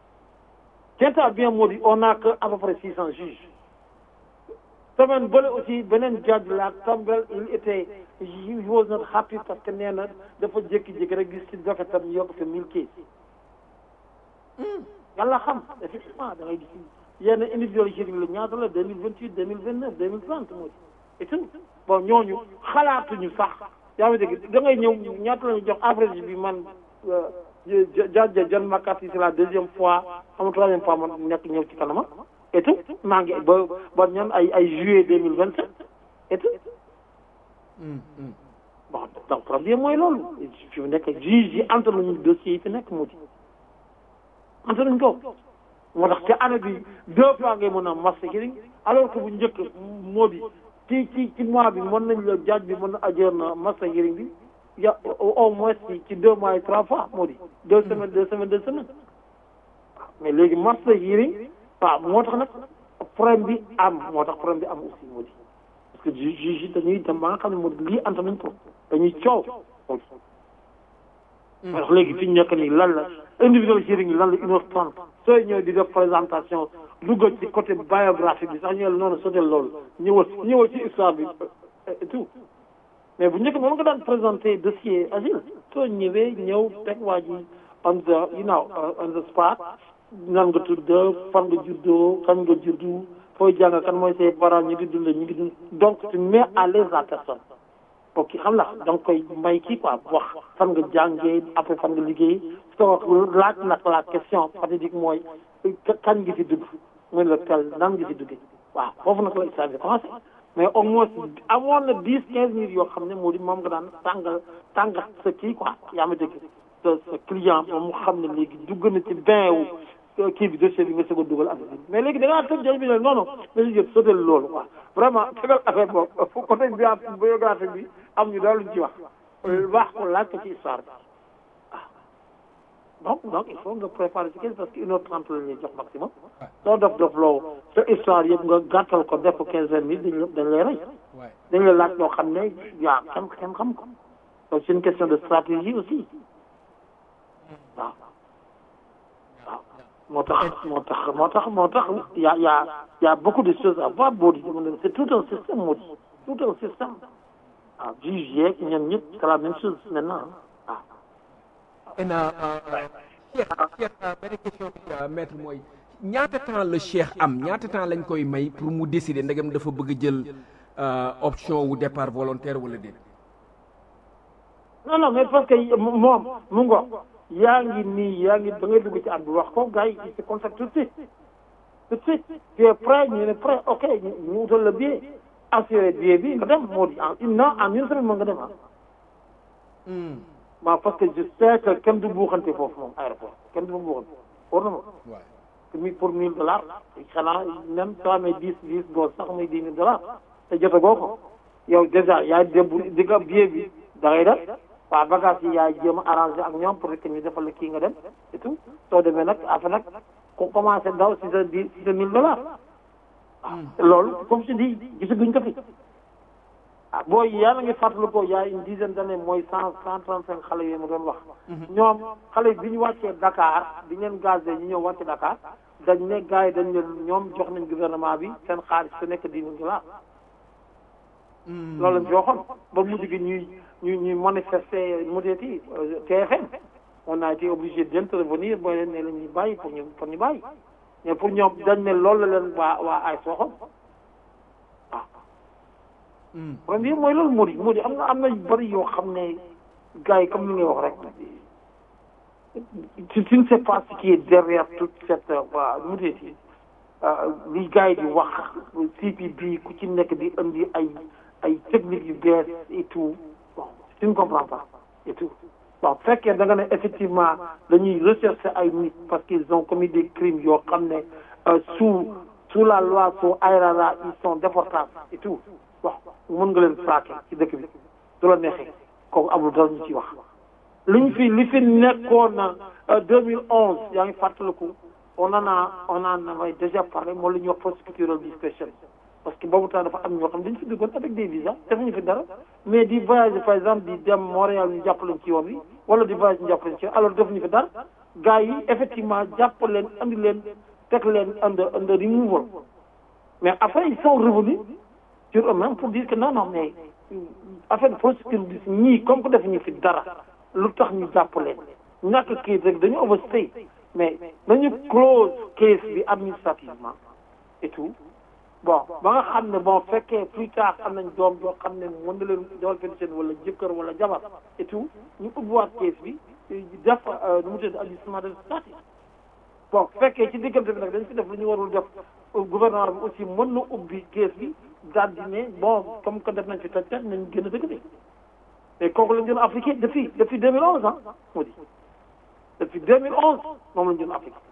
tiens bien moo di on a que à peu près six cents juges semaine bële aussi beneen judge la tombel il était he was not happy parce que nee na dafa jékki-jékki rek gis ci docketam ñu yokk fa mille cases yàlla xam effectivement da ngay gis yenn individuels yi la ñaata la deux mille vingt huit deux mille vingt neuf deux mille trente moo di et tout bon ñooñu xalaatuñu sax yaa ngi dégg da ngay ñëw ñaata la ñu jox average bi man judge John McCarthy c'est la deuxième fois xam nga troisième fois man nekk ñëw ci kanama et tout maa ngi ba ba ñan ay ay juillet deux mille vingt sept et tout bon donc problème mooy loolu fi mu nekk juge yi entre nañu dossiers yi fi nekk moo di entre nañu ko moo tax te année bi deux fois ngay mën a master hearing alors que bu njëkk moo di ci ci ci mois bi mën nañ la judge bi mën na ajoor na master hearing bi ya au moins ci ci deux mois et trois fois moo di deux semaines deux semaines deux semaines mais léegi master hearing waaw moo tax nag problème bi am moo tax problème bi am aussi moo di parce que juge yi dañuy dem ba nga xam ne moo di lii anta nañ ko dañuy coow moo tax léegi fi ñu nekk nii lan la individual hearing yi lan la une heure trente sooy ñëw di def présentation duggal ci côté biographie bi sax ñëwal noonu sotel loolu ñëwal ñëwal ci histoire bi et tout mais bu njëkk moom nga daan présenté dossier asile soo ñëwee ñëw teg waa ji on the you know on the spot nan nga tudd fan nga juddoo kan nga juddu fooy jàng kan mooy say parents ñu ngi dund ñu ngi dund donc tu mets à l'aise la personne ok xam la da nga koy may kii quoi wax fan nga jàngee après fan nga liggéey soo laaj nag la question fatidique mooy kan ngi fi dugg mooy la tel nan ngi fi duggee waaw foofu nag la histoire bi commencé mais au moins amoon na dix quinze minutes yoo xam ne moo di moom nga daan tàngal tàngat sa kii quoi yaa ma dégg sa sa client moom mu xam ne léegi dugg na ci bain wu kii bi dossier bi nga sëg a dugal affaire bi mais léegi da ngaa tëj jël bi ne non non dañuy jël sotel loolu quoi vraiment tegal affaire boobu fu côté bi biographie bi am ñu daal luñ ci wax wax ko laaj ko ci histoire bi waaw donc donc il faut nga préparer ci quinze parce que une heure trente la ñuy jox maximum soo def def loo sa histoire yëpp nga gàttal ko def ko quinze vingt minutes dañ dañ lay rey dañ lay laaj yoo xam ne yaa kenn kenn xam ko donc c'est une question de stratégie aussi waaw waaw moo tax moo tax moo tax moo tax y a y a y a beaucoup de choses à voir boo di c'est tout un système moo di tout un système waaw juge yeeg ñoom ñëpp c'est la même chose maintenant waaw et na Cheikh Cheikh benn question bi maître mooy ñaata temps le Cheikh am ñaata temps lañ koy may pour mu décider ndegam dafa bëgg jël option wu départ volontaire wala déet. non non mais parce que moom mu ngo yaa ngi nii yaa ngi da ngay dugg ci at bi wax ko gars yi il se contacte tout de suite tout de suite tu es prêt ñu ne prêt ok ñu wutal le billet assuré billet bi nga dem moo di en une non en une semaine moo nga dem ah. waaw parce que je sais que kenn du buuxante foofu moom aéroport kenn du ma buuxante war na ma. waaw pour mille dollars xanaa même soo amee dix dix gos sax muy dix mille dollars te jotagoo ko yow déjà yaa débu di nga billet bi da ngay def waaw bagage yi yaay jéem a arrangé ak ñoom pour que ñu defal la kii nga dem et tout soo demee nag après nag ku commencé daw si sa dix si sa mille dollars waaw loolu comme je dis gisaguñ ko fi. ah booy yàlla ngi fàttali ko y a une dizaine d'années mooy cent cent trente cinq xale yooyu ma doon wax. ñoom xale bi ñu wàccee Dakar bi ñu leen gazé ñu ñëw wàcce Dakar dañ ne gars yi dañ ne ñoom jox nañ gouvernement bi seen xaalis su nekk dix mille dollars. loolu lañ ci waxoon ba mujj gi ñuy ñuy ñuy manifester mu deeti T F M on a été obligé d'intervenir booy leen ne la ñuy bàyyi pour ñu pour ñu bàyyi mais pour ñoom dañ ne loolu la leen waa waa ay waxoon. premier mooy loolu moo di moo di am na am na yu bëri yoo xam ne gars yi comme li ngay wax rek tu tu ne sais pas ce qui est derrière toute cette waa mu deeti li gars yi di wax C P B ku ci nekk di indi ay ay techniques yu bees et tout bon tu ne comprends pas et tout bon fekkee da nga ne effectivement dañuy rechercher ay nit parce qu'ils ont commis des crimes yoo xam ne sous sous la loi sous AERARA ils sont déportables et tout waaw mën nga leen saake ci dëkk bi du la neexee kooku amul dara ñu ci wax li ñu fi li fi nekkoon deux mille onze yaa ngi fàttaliku on en a on en avait déjà parlé mooy li ñuy wax prosecutorial discretion parce que boobu temps dafa am ñoo xam dañu fi duggoon avec des visas defuñu fi dara mais di voyager par exemple di dem Montréal ñu jàpp leen ci yoon bi wala di voyager ñu jàpp leen ci yoon alors defuñu fi dara gars yi effectivement jàpp leen andi leen teg leen under under removal mais après ils sont revenus sur eux-mêmes pour dire que non non mais affaire de procédure bi ñii comme que defuñu fi dara lu tax ñu jàpp leen ñàkk kayit rek dañu overstay mais dañu close case bi administrativement et tout bon ba nga xam ne bon fekkee plus tard am nañ doom yoo xam ne mën na leen defal pension wala jëkkër wala jabar et tout ñu ubbiwaat case bi def nu mu tudd ajustement de statut bon fekkee ci diggante bi nag dañ fi def lu ñu warul def gouvernement bi aussi mën na ubbi case bi daal di ne bon comme que def nañ fi toj toj nañ gën a dëgg de mais kooku lañ gën a appliqué depuis depuis deux mille onze ah moo di depuis deux mille onze moom lañ gën a appliqué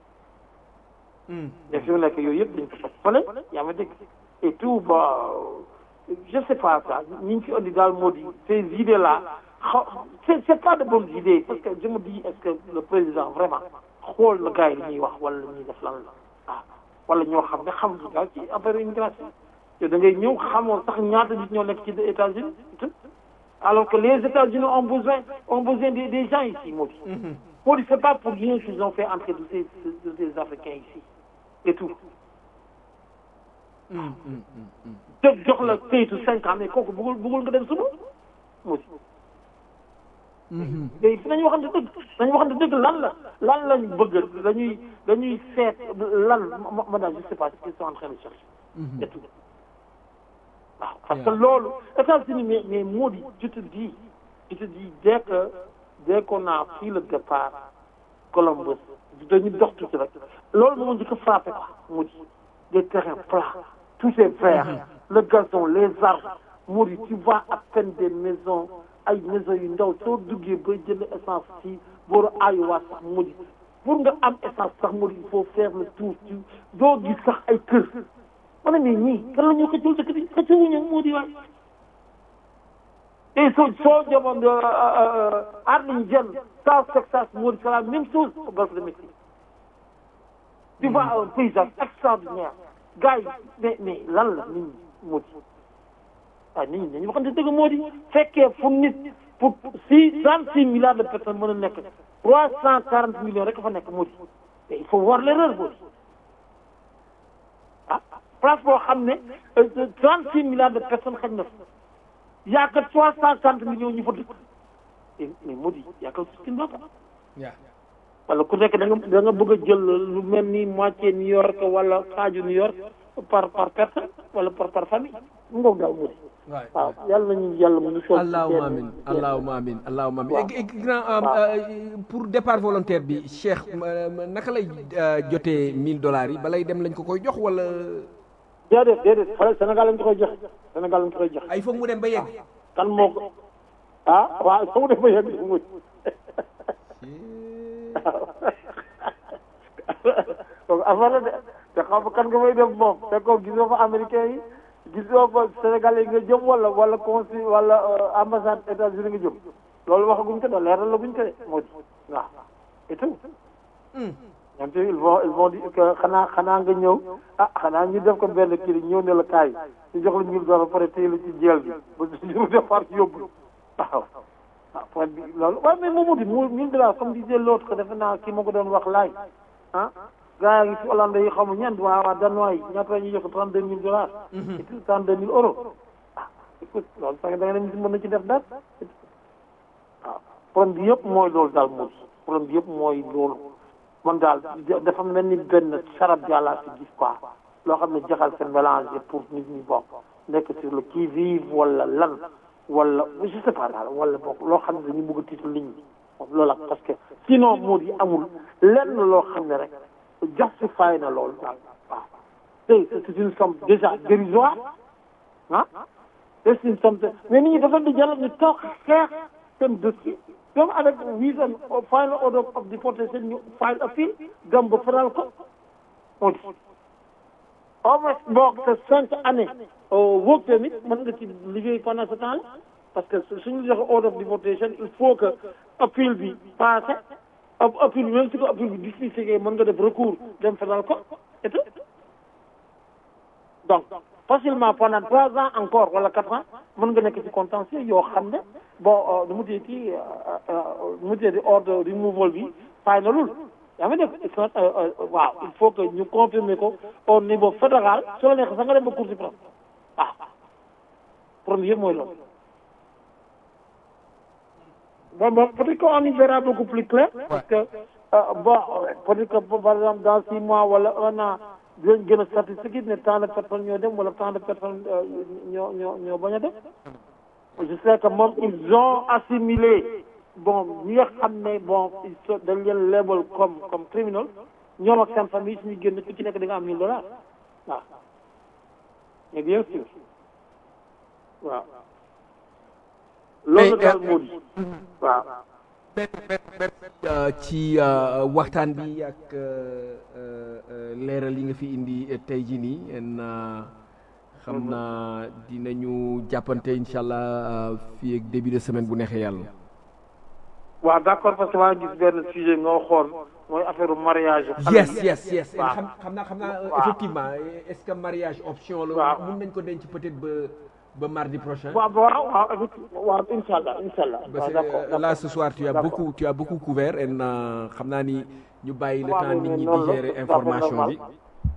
mais fi mu nekk yooyu yëpp dañ ko fas fële yaa ma dégg et tout ba je sais pas ça ñi ñu fi indi daal moo di ces idées là xaw c'est c'est pas de bonnes idées parce que je me dis est-ce que le président vraiment xool na gars yi li ñuy wax wala li ñuy def lan la ah wala ñoo xam ne xam nga daal ci affaire immigration yow da ngay ñëw xamoo sax ñaata nit ñoo nekk ci États-Unis alors que les États-Unis ont besoin ont besoin des des gens ici moo di moo di c'est pas pour rien qu'ils ont fait entrer tous ces tous ces Africains ici et tout te jox la kayitu cinq ans mais kooku bëggul bëggul nga dem suba moo di léegi fi nañu waxante dëgg nañu waxante dëgg lan la lan lañ bëgg dañuy dañuy seet lan madame je sais pas ce qu'ils sont en train de chercher et tout waaw parce que loolu États-Unis mais mais moo di je te dis je te dis dès que dès qu'on a pris le départ Columbus dañu dox tuuti rek loolu moo njëkk a frappé quoi moo di des terrains plats tout est vert le gazon les arbres moo di tu vois à peine des maisons ay maisons yu ndaw soo duggee ba jënd essence ci booru Iowa sax moo di pour nga am essence sax moo di il faut faire le tour ci doo gis sax ay kër ma ne mais ñii kan la ñu ko jël dëkk bi xëccëwuñu moo di waay et soo soo demoon Arlington South Texas moo di c'est la même chose au golfe du Mexique. Tu vois un paysage extraordinaire gars yi mais mais lan la nit ñi moo di waaye nit ñi dañu waxante dëgg moo di fekkee fu nit pour six trente six milliards de personnes mën a nekk trois cent quarante millions rek fa nekk moo di mais il faut voir l'erreur moo di ah place boo xam ne trente six milliards de personnes xañ na fa yaa que trois cent quarante millions ñu fa dëkk mais moo di yaa que ce qui ne va pas wala ku nekk da nga da nga bëgg a jël lu mel ni moitié New York wala xaaju New York par par personne wala par par famille mu ngoog daal moo di waaw yàlla nañu yàlla mu ñu soog allahumma amin allahumma amin allahumma amin grand pour départ volontaire bi Cheikh naka lay jotee mille dollars yi balay dem lañ ko koy jox wala déedéet déedéet xale Sénégal lañ ko koy jox Sénégal lañ ko koy jox ay foog mu dem ba yegg kan moo ko ah waaw foog mu dem ba yegg mu donc affaire la de te xam nga kan nga may def moom te ko gisoo fa américain yi gisoo fa sénégalais yi nga jëm wala wala consul wala ambassade États-Unis nga jëm loolu waxaguñ ko de leeral la buñ ko de moo di waaw et tout ñoom te ils vont ils vont dire que xanaa xanaa nga ñëw ah xanaa ñu def ko benn kii ñëw ne la kaay ñu jox la mille dollars ba pare téye la ci jeel bi ba jour départ yóbbu waaw ah point bi loolu waaye mais moomu di mu mille dollars comme disait l'autre que defe naa kii ma ko doon wax laay ah gars yi fi Hollande yi xamu ñan waa waa Danois yi ñaata ñu jox trente deux mille dollars et puis trente deux mille euros ah écoute loolu sax da nga ne mën na ci def dara waaw problème bi yëpp mooy loolu daal moom problème bi yëpp mooy loolu man daal dafa mel ni benn charab yàlla si gis quoi loo xam ne jaxal seen mélange pour nit ñi bokk nekk sur le qui vive wala lan wala je sais pas daal wala bokk loo xam ne dañu bëgg a tiital nit ñi loolu ak parce que sinon moo di amul lenn loo xam ne rek justify na loolu daal waaw tey c'est une somme déjà dérisoire ah c'est une somme mais nit ñi dafa di jaral ñu toog xeex seen dossier même avec visa final order of deportation ñu file appeal dem ba faral ko moo di au moins boog te cinq années work permit mën nga ci liggéey pendant ce temps là parce que suñu joxe order of deportation il faut que appeal bi passé appeal bi même si ko appeal bi dismissé mën nga def recours dem faral ko et tout donc facilement pendant trois ans encore wala quatre ans mën nga nekk ci contentieux yoo xam ne bon nu mu tee ci nu mu tee di ordre removal bi finalul yaa ngi def waaw il faut que ñu confirmer ko au niveau fédéral soo nekk sax nga dem ba cour suprême waaw premier mooy loolu bon bon peut-être qu'on y verra beaucoup plus clair parce que bon peut-être que par exemple dans six mois wala un an dinañ gën a statistique ne tant de personnes ñoo dem wala tant de personnes ñoo ñoo ñoo bañ a dem je sais que moom ils ont assimilé bon ñi nga xam ne bon ils dañ leen label comme comme criminel ñoom ak seen famille suñu génn ku ci nekk da nga am mille dollars waaw mais bien sûr waaw loolu daal moo di waaw ci waxtaan bi ak leeral yi nga fi indi tey jii nii xam naa dinañu jàppante incha allah fii ak début de semaine bu neexee yàlla. waaw d'accord parce que maa ngi gis benn sujet nga xool mooy affaire mariage. yes yes yes xam xam naa xam naa effectivement est-ce que mariage option la. waaw mën nañ ko denc peut-être ba. ba mardi prochain. waaw waaw waaw waaw inchallah inchallah. parce que là ce soir tu as beaucoup tu as beaucoup couvert et xam naa ni ñu bàyyi le temps nit ñi digérer information bi.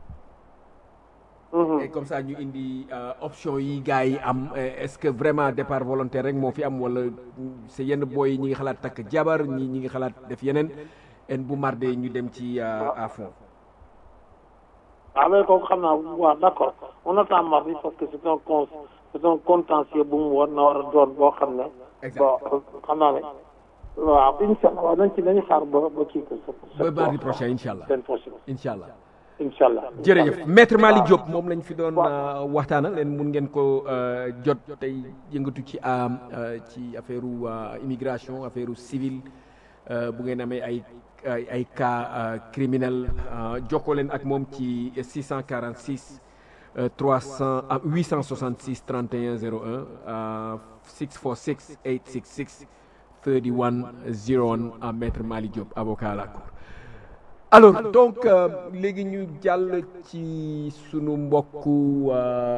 et comme ça ñu indi option yi gars yi am est-ce que vraiment départ volontaire rek moo fi am wala c'est yenn booy yi ñi ngi xalaat takk jabar ñi ñi ngi xalaat def yeneen en bu mardi ñu dem ci à fond. ah mais kooku xam naa waaw d'accord on attend mardi parce que c'est un con c'est un contentieux bu mu war na war a doon boo xam ne. bon xam naa ne waaw incha allah waaw nañ ci nañu xaar ba ba kii ko. ba mardi prochain incha allah semaine prochaine incha allah. incha allah jërëjëf maître Malick Diop moom lañ fi doon waxtaanal leen mun ngeen ko jot tey yëngatu ci ci affaire immigration affaire civile bu ngeen amee ay ay ay cas criminel jokkoo leen ak moom ci six cent quarante-six trois cent huit cent soixante-six trente et un zéro un six four six eight six six thirty one zero one à maître Mali Diop avocat à la cour. Alors donc léegi ñu jàll ci sunu mbokku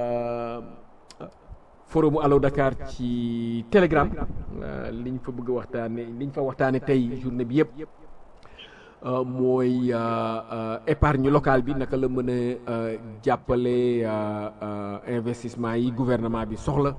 forum Allo Dakar ci Telegram li ñu fa bëgg a waxtaane li ñu fa waxtaane tey journée bi yëpp mooy épargne locale bi naka la mën a jàppale investissement yi gouvernement bi soxla.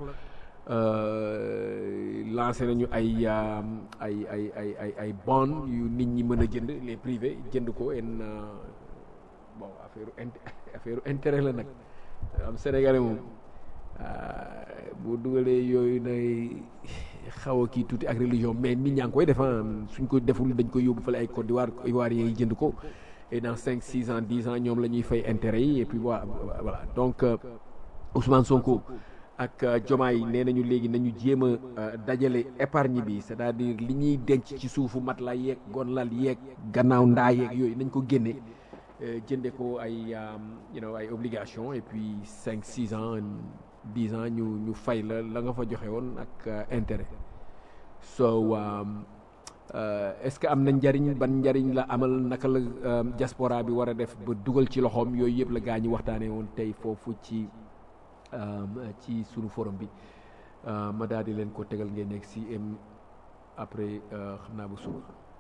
lancé nañu ay ay ay ay ay ay bons yu nit ñi mën a jënd les privés jënd ko en bon affaire affaire intérêt la nag am Sénégalais moom boo dugalee yooyu nay xaw a kii tuuti ak religion mais nit ñaa ngi koy def suñ ko deful dañ koy yóbbu fële ay Côte d'Ivoire Ivoiriens yi jënd ko et dans cinq six ans dix ans ñoom la ñuy fay intérêt yi et puis voilà donc Ousmane Sonko ak Diomaye nee nañu léegi nañu jéem a dajale épargne bi c'est-à-dire li ñuy denc ci suufu mat la yeeg gonlal yeeg gannaaw ndaa yeeg yooyu nañ ko génne jënde ko ay you know ay obligation et puis cinq six ans dix ans ñu ñu fay la la nga fa joxe woon ak intérêt so est-ce que am na njariñ ban njariñ la amal naka la diaspora bi war a def ba dugal ci loxoom yooyu yëpp la gaa ñi waxtaanee woon tey foofu ci ci sunu forum bi ma daal di leen ko tegal ngeen nekk si après xam naa bu suba